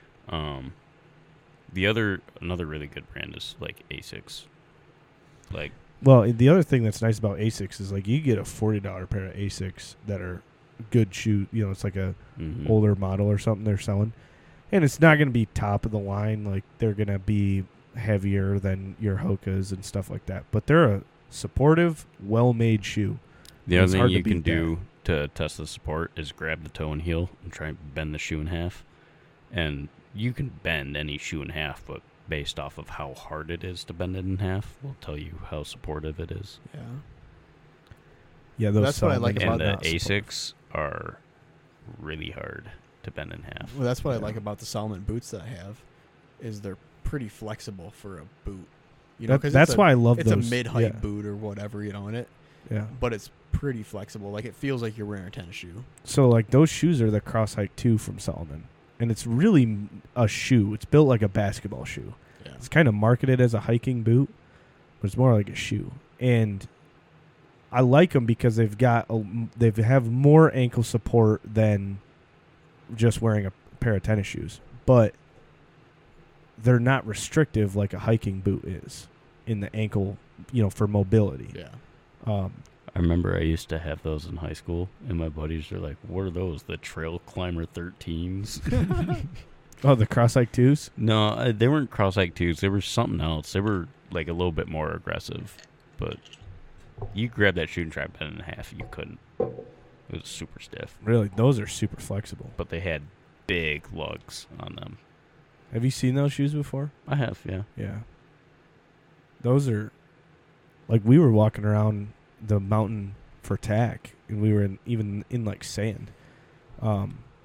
Another really good brand is like Asics. Like Well, the other thing that's nice about Asics is like you get a $40 pair of Asics that are good shoe. You know, it's like a mhm. older model or something they're selling, and it's not going to be top of the line. Like they're going to be heavier than your Hokas and stuff like that. But they're a supportive, well-made shoe. The other It's thing hard to you can beat that. do to test the support is grab the toe and heel and try and bend the shoe in half. And you can bend any shoe in half, but based off of how hard it is to bend it in half will tell you how supportive it is. Yeah, Yeah, those That's what I like Salomons And are the not supportive. Asics are really hard to bend in half. well, that's what I Yeah. like about the Salomon boots that I have, is they're pretty flexible for a boot. You know, because That's why I love it's those. a mid-height yeah. boot or whatever, you know, in it, Yeah. but it's pretty flexible. Like it feels like you're wearing a tennis shoe. So like those shoes are the Cross Hike 2 from Salomon, and it's really a shoe. It's built like a basketball shoe. Yeah, It's kind of marketed as a hiking boot, but it's more like a shoe. And I like them because they have more ankle support than just wearing a pair of tennis shoes. But they're not restrictive like a hiking boot is in the ankle, for mobility. yeah. I remember I used to have those in high school, and my buddies are like, "What are those? The Trail Climber 13s?" Oh, the Cross Hike 2s? No, they weren't cross-hike 2s. They were something else. They were like a little bit more aggressive. But you grab that shoe and try to bend it in half. You couldn't. It was super stiff. Really, those are super flexible. But they had big lugs on them. Have you seen those shoes before? I have, yeah. Yeah. Those are, like, we were walking around the mountain for tack, and we were even in like sand.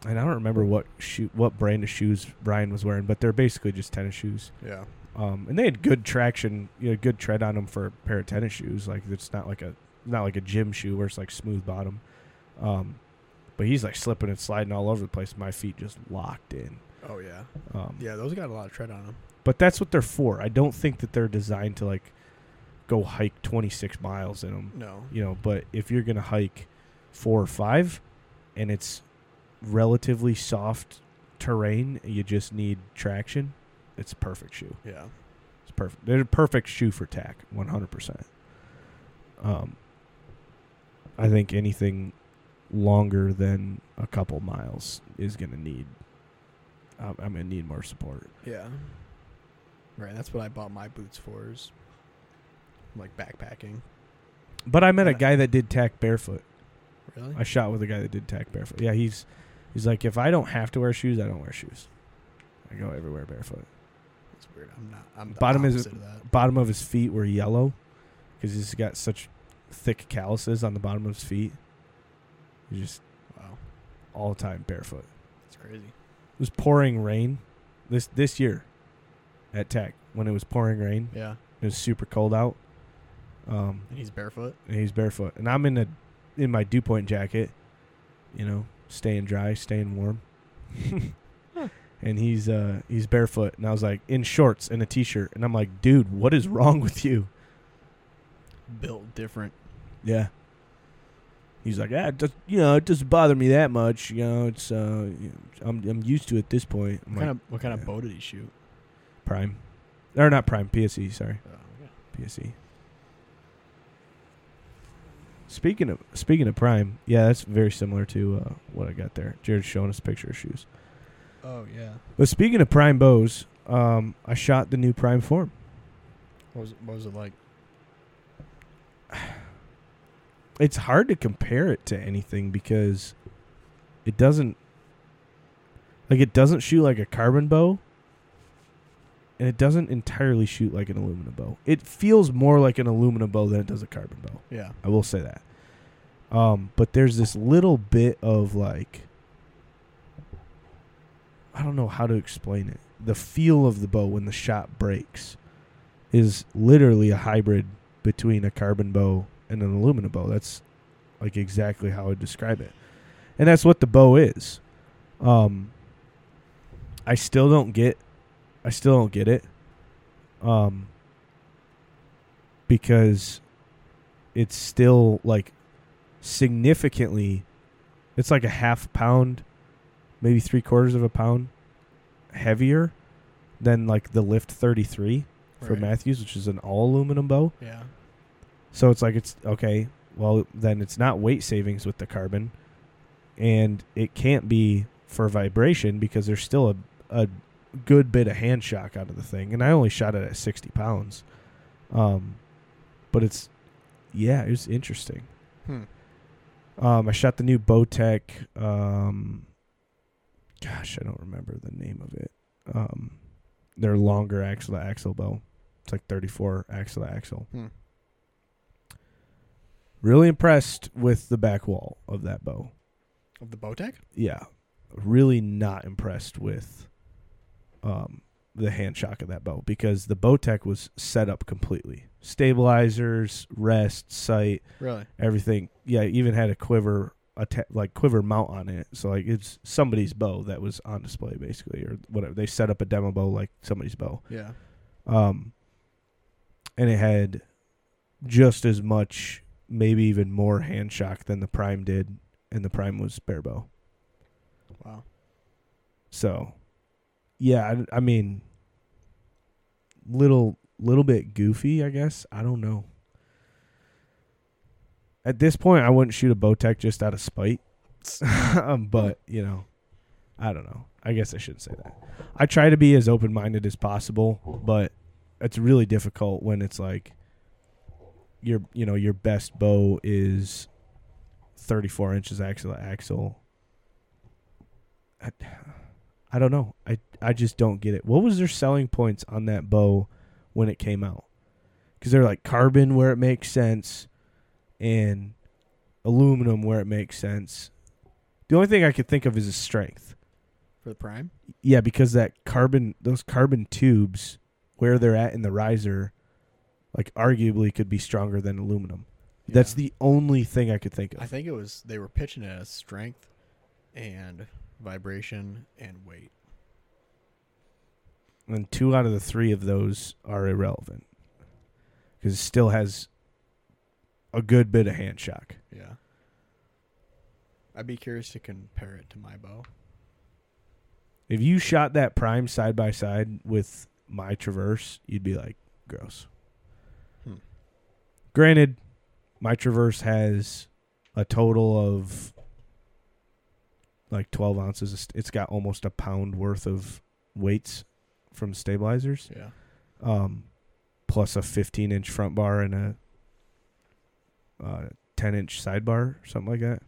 and I don't remember what brand of shoes Brian was wearing, but they're basically just tennis shoes. Yeah. And they had good traction, good tread on them for a pair of tennis shoes. Like it's not like a gym shoe where it's like smooth bottom. But he's like slipping and sliding all over the place. My feet just locked in. Oh yeah. Yeah, those got a lot of tread on them. But that's what they're for. I don't think that they're designed to like go hike 26 miles in them. No. But if you're gonna hike 4 or 5, and it's relatively soft terrain, you just need traction. It's a perfect shoe. Yeah. It's perfect. They're a perfect shoe for tack, 100%. I think anything longer than a couple miles is going to need. I'm going to need more support. Yeah. Right. That's what I bought my boots for. Is like backpacking. But I met a guy that did tack barefoot. Really? I shot with a guy that did tack barefoot. Yeah, he's like, if I don't have to wear shoes, I don't wear shoes. I go everywhere barefoot. That's weird. I'm the bottom opposite of that. Bottom of his feet were yellow because he's got such thick calluses on the bottom of his feet. He's just all the time barefoot. That's crazy. It was pouring rain this year at Tech when it was pouring rain. Yeah. It was super cold out. And he's barefoot. And I'm in my dew point jacket, staying dry, staying warm. And he's barefoot, and I was like in shorts and a t-shirt, and I'm like, dude, what is wrong with you? Built different. Yeah. He's like, it doesn't bother me that much. It's I'm used to it at this point. What kind of bow did he shoot? Prime, or not Prime, PSE. Sorry, PSE. Speaking of Prime, yeah, that's very similar to what I got there. Jared's showing us a picture of shoes. Oh yeah. But speaking of Prime bows, I shot the new Prime form. What was it like? It's hard to compare it to anything because it doesn't shoot like a carbon bow, and it doesn't entirely shoot like an aluminum bow. It feels more like an aluminum bow than it does a carbon bow. Yeah. I will say that. But there's this little bit of like, I don't know how to explain it. The feel of the bow when the shot breaks is literally a hybrid between a carbon bow and an aluminum bow. That's like exactly how I would describe it. And that's what the bow is. I still don't get it. Because it's still like significantly, it's like a half pound, maybe 3/4 of a pound heavier than like the Lift 33 for Matthews, which is an all aluminum bow. Yeah. So it's like, it's okay. Well, then it's not weight savings with the carbon, and it can't be for vibration because there's still a good bit of hand shock out of the thing. And I only shot it at 60 pounds. But it was interesting. I shot the new Bowtech. Gosh, I don't remember the name of it. Their longer axle to axle bow. It's like 34 axle to axle. Really impressed with the back wall of that bow. Of the Bowtech? Yeah. Really not impressed with the hand shock of that bow because the Bowtech was set up completely. Stabilizers, rest, sight. Really? Everything. Yeah, even had a quiver mount on it. So like it's somebody's bow that was on display basically, or whatever. They set up a demo bow like somebody's bow. Yeah. And it had just as much, maybe even more hand shock than the Prime did, and the Prime was bare bow. Wow. So, yeah, I mean, little bit goofy, I guess. I don't know. At this point, I wouldn't shoot a Bowtech just out of spite. But, I don't know. I guess I shouldn't say that. I try to be as open-minded as possible, but it's really difficult when it's like your best bow is 34 inches axle to axle. I don't know. I just don't get it. What was their selling points on that bow when it came out? Because they're like carbon where it makes sense and aluminum where it makes sense. The only thing I could think of is his strength. For the Prime? Yeah, because those carbon tubes, where they're at in the riser, like arguably could be stronger than aluminum. Yeah. That's the only thing I could think of. I think they were pitching it as strength and vibration and weight. And 2 out of the 3 of those are irrelevant. Because it still has a good bit of hand shock. Yeah. I'd be curious to compare it to my bow. If you shot that Prime side by side with my Traverse, you'd be like, gross. Granted, my Traverse has a total of like 12 ounces. It's got almost a pound worth of weights from stabilizers. Yeah. Plus a 15-inch front bar and a 10-inch sidebar, something like that.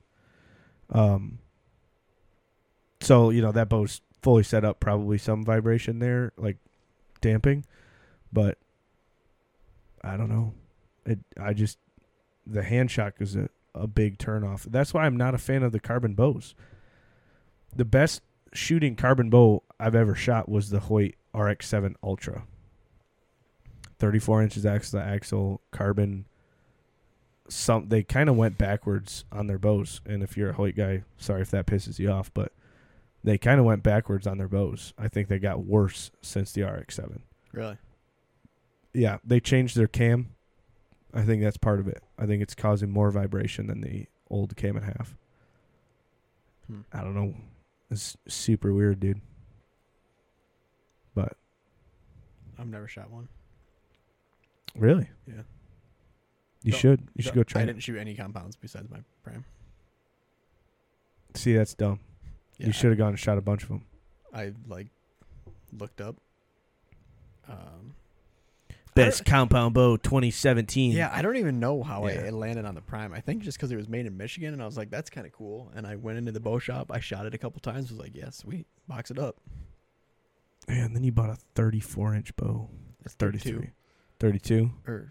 So, that bow's fully set up, probably some vibration there, like damping, but I don't know. The hand shock is a big turnoff. That's why I'm not a fan of the carbon bows. The best shooting carbon bow I've ever shot was the Hoyt RX-7 Ultra. 34 inches axle to axle, carbon. They kind of went backwards on their bows, and if you're a Hoyt guy, sorry if that pisses you off, but they kind of went backwards on their bows. I think they got worse since the RX-7. Really? Yeah, they changed their cam. I think that's part of it. I think it's causing more vibration than the old cam and half. I don't know. It's super weird, dude. But I've never shot one. really, Yeah. you should go try I it. didn't shoot any compounds besides my Prime. See, that's dumb. Yeah, You should have gone and shot a bunch of them. I looked up. Best compound bow 2017. Yeah, I don't even know how Yeah. it landed on the Prime. I think just because it was made in Michigan, and I was like, that's kind of cool. And I went into the bow shop. I shot it a couple times. Was like, yeah, sweet. Box it up. Man, then you bought a 34-inch bow. It's 33. 32? Or,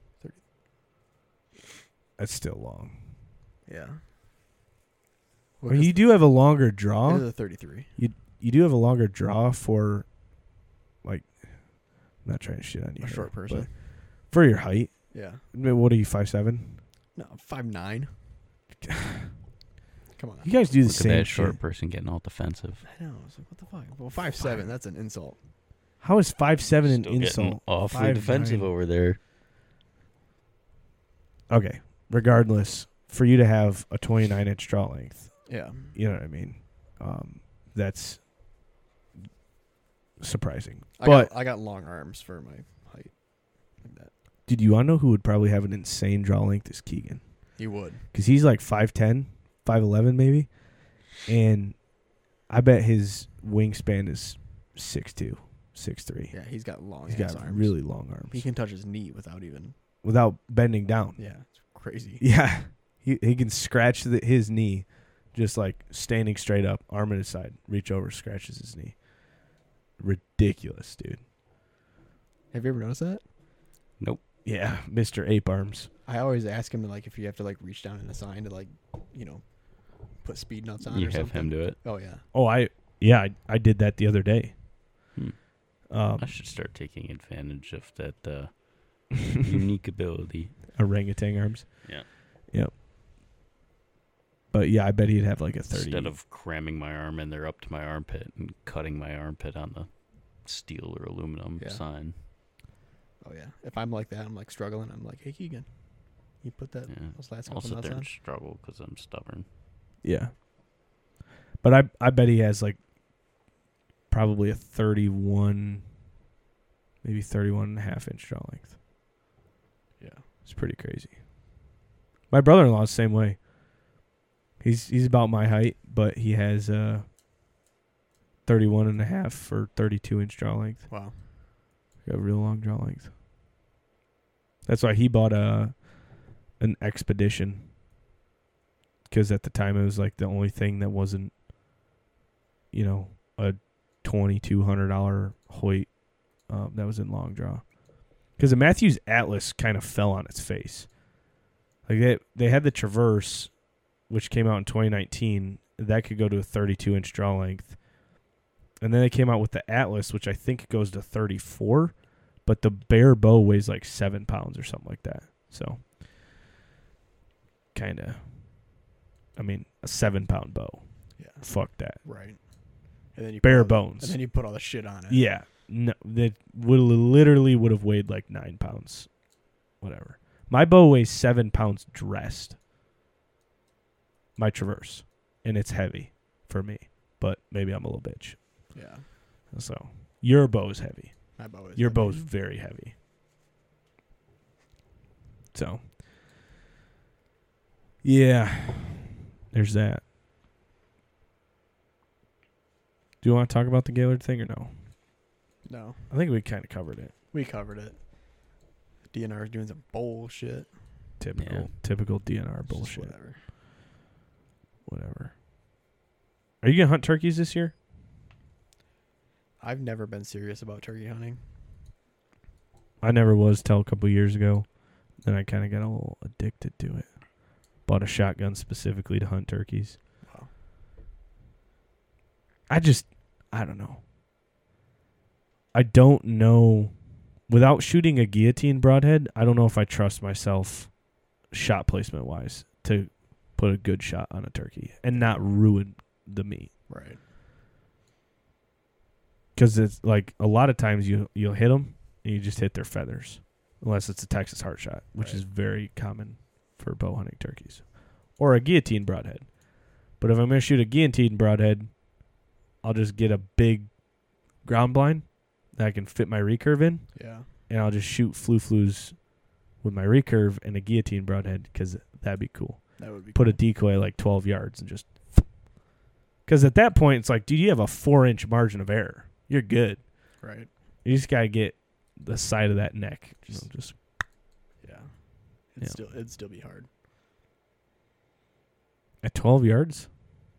That's still long. yeah. Well, you do have a longer It is draw. a 33. You do have a longer draw for, like, I'm not trying to shit on you. A here, short person. but for your height. Yeah. I mean, what are you, 5'7"? No, 5'9". Come on. You guys do the Look at same that shit. short person getting all defensive. I know. I was like, what the fuck? Well, 5'7", that's an insult. How is 5'7" an Still getting insult? awfully 5'9". defensive over there. Okay. Regardless, for you to have a 29-inch draw length, Yeah. you know what I mean? That's surprising. I But got long arms for my height. Like that. did you want to know who would probably have an insane draw length is Keegan? You would. Because he's like 5'10", 5'11", maybe. And I bet his wingspan is 6'2", 6'3". Yeah, he's got long He's ass got arms. really long arms. He can touch his knee without bending down. Yeah, it's crazy. Yeah. He can scratch his knee just like standing straight up, arm at his side, reach over, scratches his knee. Ridiculous, dude. Have you ever noticed that? Nope. Yeah, Mr. Ape Arms. I always ask him if you have to reach down in a sign to put speed nuts on. You or have something. him do it. Oh yeah. Oh, I did that the other day. I should start taking advantage of that unique ability. Orangutan arms. Yeah. Yep. But yeah, I bet he'd have like a 30. Instead of cramming my arm in there up to my armpit and cutting my armpit on the steel or aluminum Yeah. sign. Oh yeah. If I'm like that, I'm struggling. I'm like, hey Keegan, you put those last I'll couple sit nuts there on. and struggle because I'm stubborn. Yeah. But I bet he has probably a 31, maybe 31.5-inch draw length. Yeah. It's pretty crazy. My brother-in-law's the same way. He's about my height, but he has 31.5 or 32-inch draw length. Wow. Got a real long draw length. That's why he bought an Expedition. Because at the time it was the only thing that wasn't, a $2,200 Hoyt that was in long draw. Because the Matthews Atlas kind of fell on its face. They had the Traverse, which came out in 2019, that could go to a 32-inch draw length. And then they came out with the Atlas, which I think goes to 34, but the bare bow weighs like 7 pounds or something like that. So, kind of, a 7-pound bow. Yeah. Fuck that. Right. And then you Bare put all bones. and then you put all the shit on it. Yeah. No, that literally would have weighed like 9 pounds. Whatever. My bow weighs 7 pounds dressed. My Traverse. And it's heavy for me. But maybe I'm a little bitch. Yeah. So, your bow is heavy. My bow is Your heavy. bow's very heavy. So, yeah. There's that. Do you want to talk about the Gaylord thing or no? No. I think we kind of covered it. We covered it. DNR is doing some bullshit. Typical DNR Just bullshit. Whatever. Are you going to hunt turkeys this year? I've never been serious about turkey hunting. I never was till a couple years ago. Then I kind of got a little addicted to it. Bought a shotgun specifically to hunt turkeys. Wow. I don't know. I don't know. Without shooting a guillotine broadhead, I don't know if I trust myself shot placement wise to put a good shot on a turkey and not ruin the meat. Right. Because it's like a lot of times you'll hit them and you just hit their feathers. Unless it's a Texas heart shot, which is very common for bow hunting turkeys. Or a guillotine broadhead. But if I'm going to shoot a guillotine broadhead, I'll just get a big ground blind that I can fit my recurve in. Yeah. And I'll just shoot flu-flus with my recurve and a guillotine broadhead because that'd be cool. That would be Put cool. a decoy like 12 yards and just... Because at that point, it's like, dude, you have a 4-inch margin of error. You're good. Right. You just got to get the side of that neck. Just Yeah. Yeah. It'd still be hard. at 12 yards?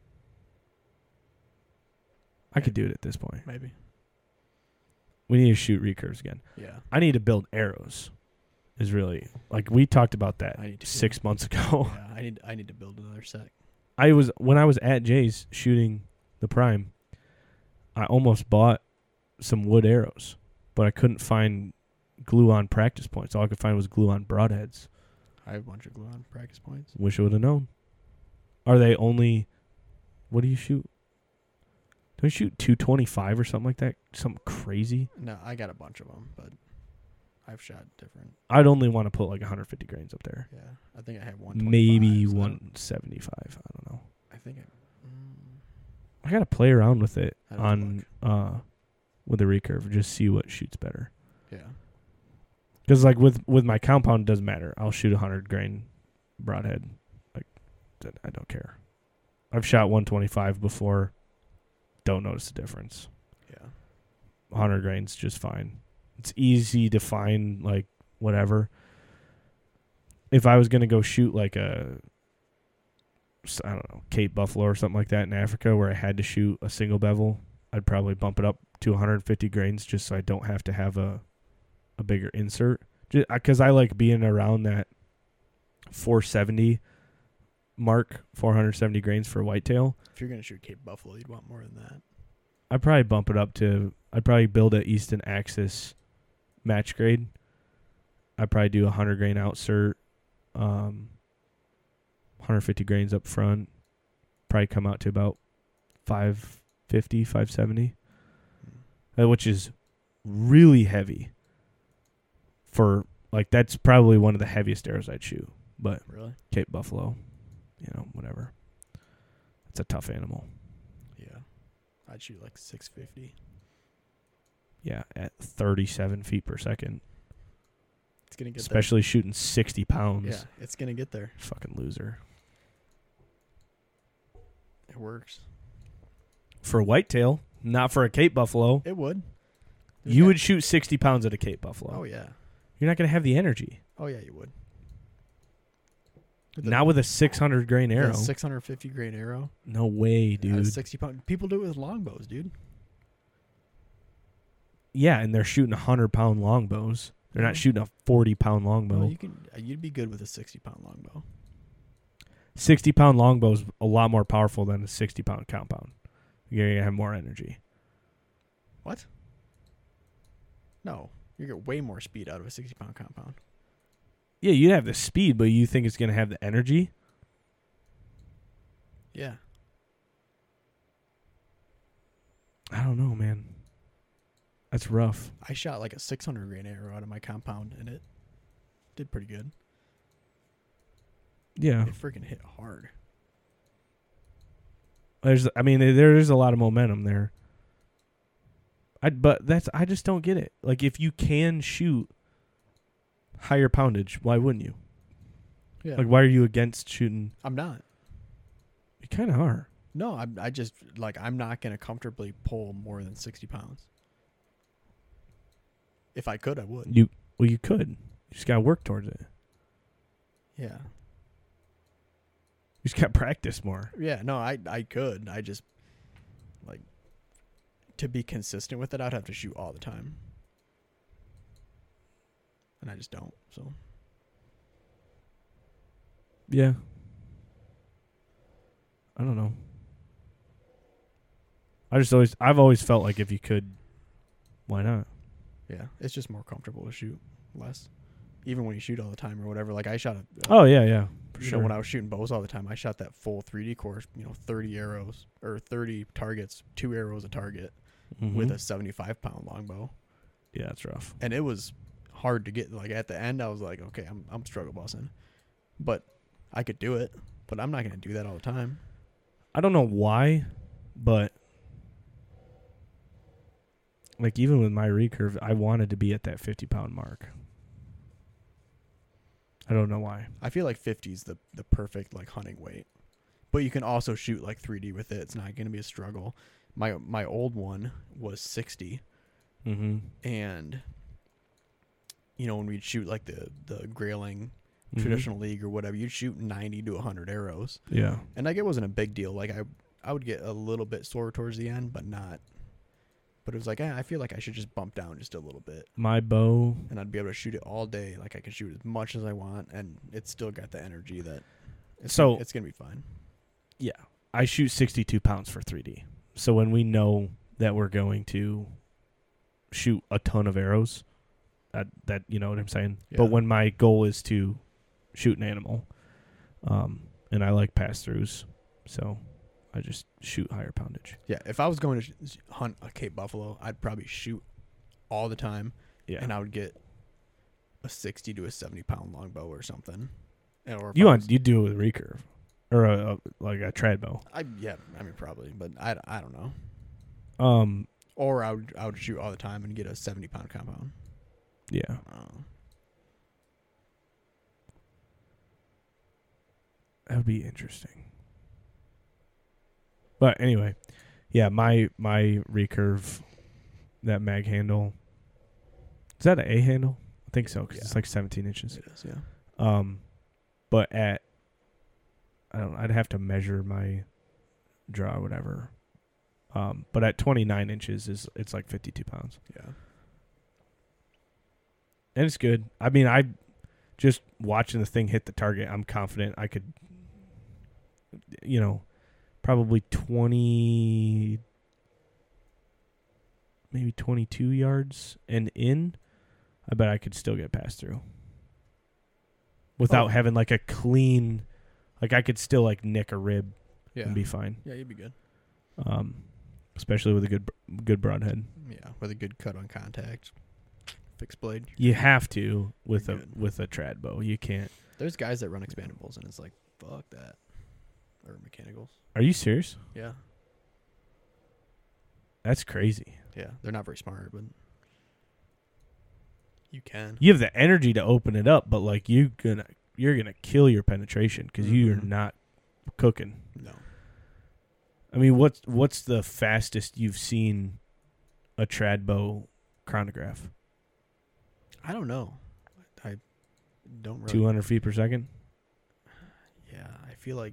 I could do it at this point. Maybe. We need to shoot recurves again. Yeah. I need to build arrows. Is really like we talked about that I need to 6 months ago. Yeah. I need to build another set. When I was at Jay's shooting the prime, I almost bought some wood arrows, but I couldn't find glue-on practice points. All I could find was glue-on broadheads. I have a bunch of glue on practice points. Wish I would have known. Are they only? What do you shoot? Do you shoot 225 or something like that? Something crazy. No, I got a bunch of them, but I've shot different. I'd only want to put like 150 grains up there. Yeah. I think I have one. Maybe 175. I don't know. I think I gotta play around with it I'd have to on with the recurve, just see what shoots better. yeah. Because like with my compound, it doesn't matter. I'll shoot 100 grain broadhead. Like I don't care. I've shot 125 before. Don't notice the difference. Yeah. 100 grains just fine. It's easy to find like whatever. If I was gonna go shoot like I don't know, Cape Buffalo or something like that in Africa where I had to shoot a single bevel, I'd probably bump it up to 150 grains just so I don't have to have a bigger insert. Because I like being around that 470 mark, 470 grains for whitetail. If you're gonna shoot Cape Buffalo, you'd want more than that. I'd probably bump it up to, I'd probably build a Easton Axis match grade. I'd probably do 100 grain outsert, 150 grains up front. Probably come out to about 550, 570, which is really heavy. For, like, that's probably one of the heaviest arrows I'd shoot. But Really? Cape Buffalo, whatever. It's a tough animal. Yeah. I'd shoot like 650. Yeah, at 37 feet per second. It's gonna get Especially shooting 60 pounds. there. Yeah, it's gonna get there. Fucking loser. It works. For a whitetail, not for a Cape Buffalo. It would. You would shoot 60 pounds at a Cape Buffalo. Oh yeah. You're not going to have the energy. Oh yeah, you would. Not with a 600 grain arrow. 650 grain arrow. No way, dude. 60 pound. People do it with longbows, dude. Yeah, and they're shooting 100-pound longbows. They're not shooting a 40-pound longbow. Well, you'd be good with a 60-pound longbow. 60-pound longbow is a lot more powerful than a 60-pound compound. You're going to have more energy. What? No. You get way more speed out of a 60-pound compound. Yeah, you'd have the speed, but you think it's going to have the energy? Yeah. I don't know, man. That's rough. I shot like a 600 grain arrow out of my compound, and it did pretty good. Yeah. It freaking hit hard. There is a lot of momentum there. I just don't get it. Like, if you can shoot higher poundage, why wouldn't you? Yeah. Like, why are you against shooting? I'm not. You kind of are. No, I just, like, I'm not going to comfortably pull more than 60 pounds. If I could, I would. You could. You just got to work towards it. Yeah. You just got to practice more. Yeah, no, I could. I just, like, to be consistent with it, I'd have to shoot all the time. And I just don't, so. Yeah. I don't know. I've always felt like if you could, why not? Yeah, it's just more comfortable to shoot less. Even when you shoot all the time or whatever. Like, I shot Oh, yeah. For you sure. know, when I was shooting bows all the time, I shot that full 3D course, 30 arrows or 30 targets, 2 arrows a target with a 75-pound longbow. Yeah, that's rough. And it was hard to get. Like, at the end, I was like, okay, I'm struggle bossing. But I could do it, but I'm not going to do that all the time. I don't know why, but like even with my recurve, I wanted to be at that 50-pound mark. I don't know why. I feel like 50 is the perfect, like, hunting weight. But you can also shoot, like, 3D with it. It's not going to be a struggle. My old one was 60. Mm-hmm. And, when we'd shoot, like, the grailing traditional league or whatever, you'd shoot 90 to 100 arrows. Yeah. And, like, it wasn't a big deal. Like, I would get a little bit sore towards the end, but not. But it was like, I feel like I should just bump down just a little bit. My bow. And I'd be able to shoot it all day. Like, I could shoot as much as I want, and it's still got the energy that it's going to be fine. Yeah. I shoot 62 pounds for 3D. So when we know that we're going to shoot a ton of arrows, that you know what I'm saying? Yeah. But when my goal is to shoot an animal, and I like pass-throughs, so I just shoot higher poundage. Yeah, if I was going to hunt a Cape Buffalo, I'd probably shoot all the time. Yeah. And I would get a 60 to a 70-pound longbow or something. Or You do it with a recurve or a trad bow. Probably, but I don't know. Um, Or I would shoot all the time and get a 70-pound compound. yeah. That would be interesting. But anyway, yeah, my recurve, that mag handle. Is that an A handle? I think so, because it's like 17 inches. It is, yeah. But I don't know, I'd have to measure my draw or whatever. But at 29 inches it's like 52 pounds. Yeah. And it's good. I mean, I just watching the thing hit the target, I'm confident I could, probably 20, maybe 22 yards and in, I bet I could still get past through. Without having like a clean, like I could still like nick a rib and be fine. Yeah, you'd be good. Especially with a good broadhead. Yeah, with a good cut on contact. Fixed blade. You have to with You're a good. with a trad bow. You can't. There's guys that run expandables and it's like, fuck that. Or mechanicals. Are you serious? Yeah. That's crazy. Yeah. They're not very smart, but you can. You have the energy to open it up, but like you're gonna kill your penetration because you're not cooking. No. I mean, what's the fastest you've seen a trad bow chronograph? I don't know. I don't really. 200 feet per second? Yeah, I feel like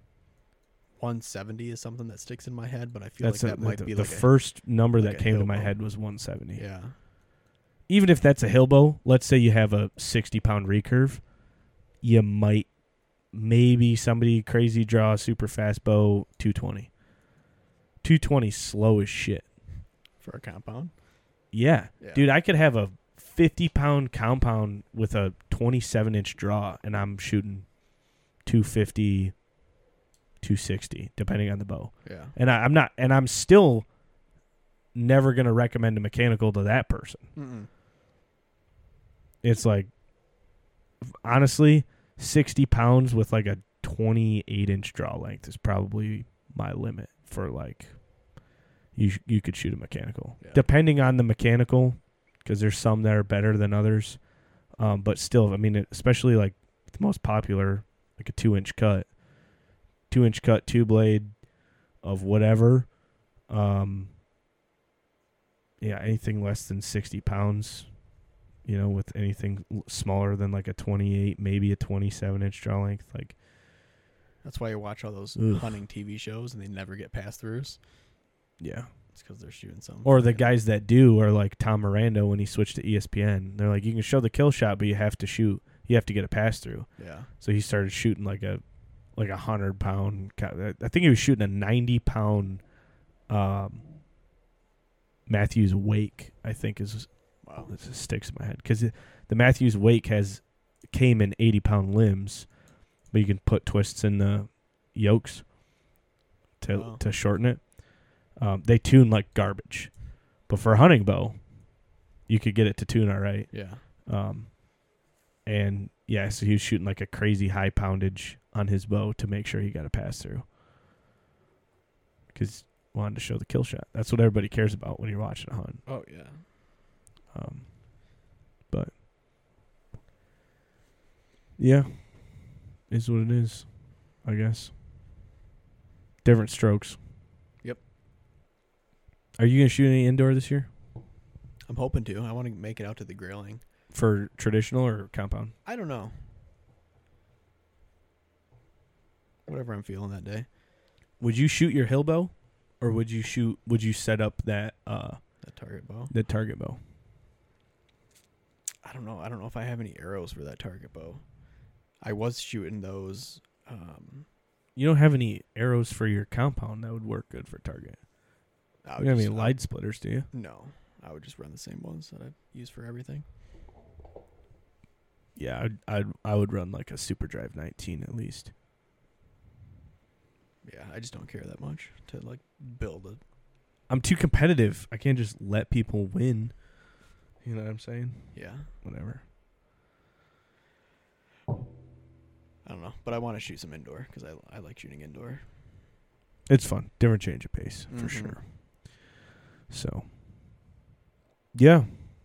170 is something that sticks in my head, but I feel That's like that might be the like first number like that a came to hill my bow. head was 170. Yeah. Even if that's a hill bow, let's say you have a 60-pound recurve, you might maybe somebody crazy draw a super fast bow, 220. 220 slow as shit. For a compound? Yeah. Yeah. Dude, I could have a 50-pound compound with a 27-inch draw, and I'm shooting 250, 260, depending on the bow. Yeah. And I'm still never going to recommend a mechanical to that person. Mm-mm. It's like, honestly, 60 pounds with like a 28-inch draw length is probably my limit for like, you could shoot a mechanical. Yeah. Depending on the mechanical, because there's some that are better than others. But still, I mean, especially like the most popular, like a 2-inch cut. 2-inch cut, 2-blade of whatever. Yeah, anything less than 60 pounds, with anything smaller than like a 28, maybe a 27-inch draw length. Like, that's why you watch all those hunting TV shows and they never get pass-throughs. yeah. It's because they're shooting something. Or the guys that do are like Tom Miranda when he switched to ESPN. They're like, you can show the kill shot, but you have to shoot. You have to get a pass-through. Yeah. So he started shooting like a 100-pound. I think he was shooting a 90-pound Matthews Wake, I think is. Wow. This just sticks in my head because the Matthews Wake came in 80-pound limbs, but you can put twists in the yokes to shorten it. They tune like garbage, but for a hunting bow, you could get it to tune all right. Yeah. And yeah, so he was shooting like a crazy high poundage on his bow to make sure he got a pass through. Because wanted to show the kill shot. That's what everybody cares about when you're watching a hunt. Oh yeah. But yeah, is what it is, I guess. Different strokes. Yep. Are you gonna shoot any indoor this year I'm hoping to. I want to make it out to the grilling. for traditional or compound? I don't know. Whatever I'm feeling that day. Would you shoot your hill bow, or would you set up that That target bow. the target bow? I don't know. I don't know if I have any arrows for that target bow. I was shooting those. You don't have any arrows for your compound that would work good for target. You don't have any light splitters, do you? No. I would just run the same ones that I use for everything. Yeah, I would run like a Super Drive 19 at least. Yeah, I just don't care that much to like build a. I'm too competitive. I can't just let people win. You know what I'm saying? Yeah. Whatever. I don't know, but I want to shoot some indoor because I like shooting indoor. It's fun. Different change of pace for Mhm. sure. So, yeah.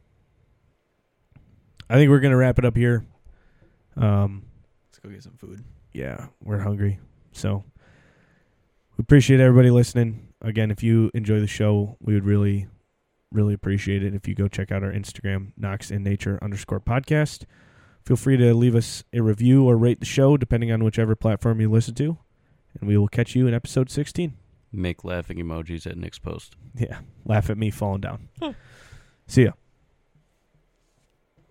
I think we're going to wrap it up here. Let's go get some food. Yeah, we're hungry. So, we appreciate everybody listening. Again, if you enjoy the show, we would really, really appreciate it if you go check out our Instagram, KnoxInNature_podcast. Feel free to leave us a review or rate the show, depending on whichever platform you listen to. And we will catch you in episode 16. Make laughing emojis at Nick's post. Yeah, laugh at me falling down. See ya.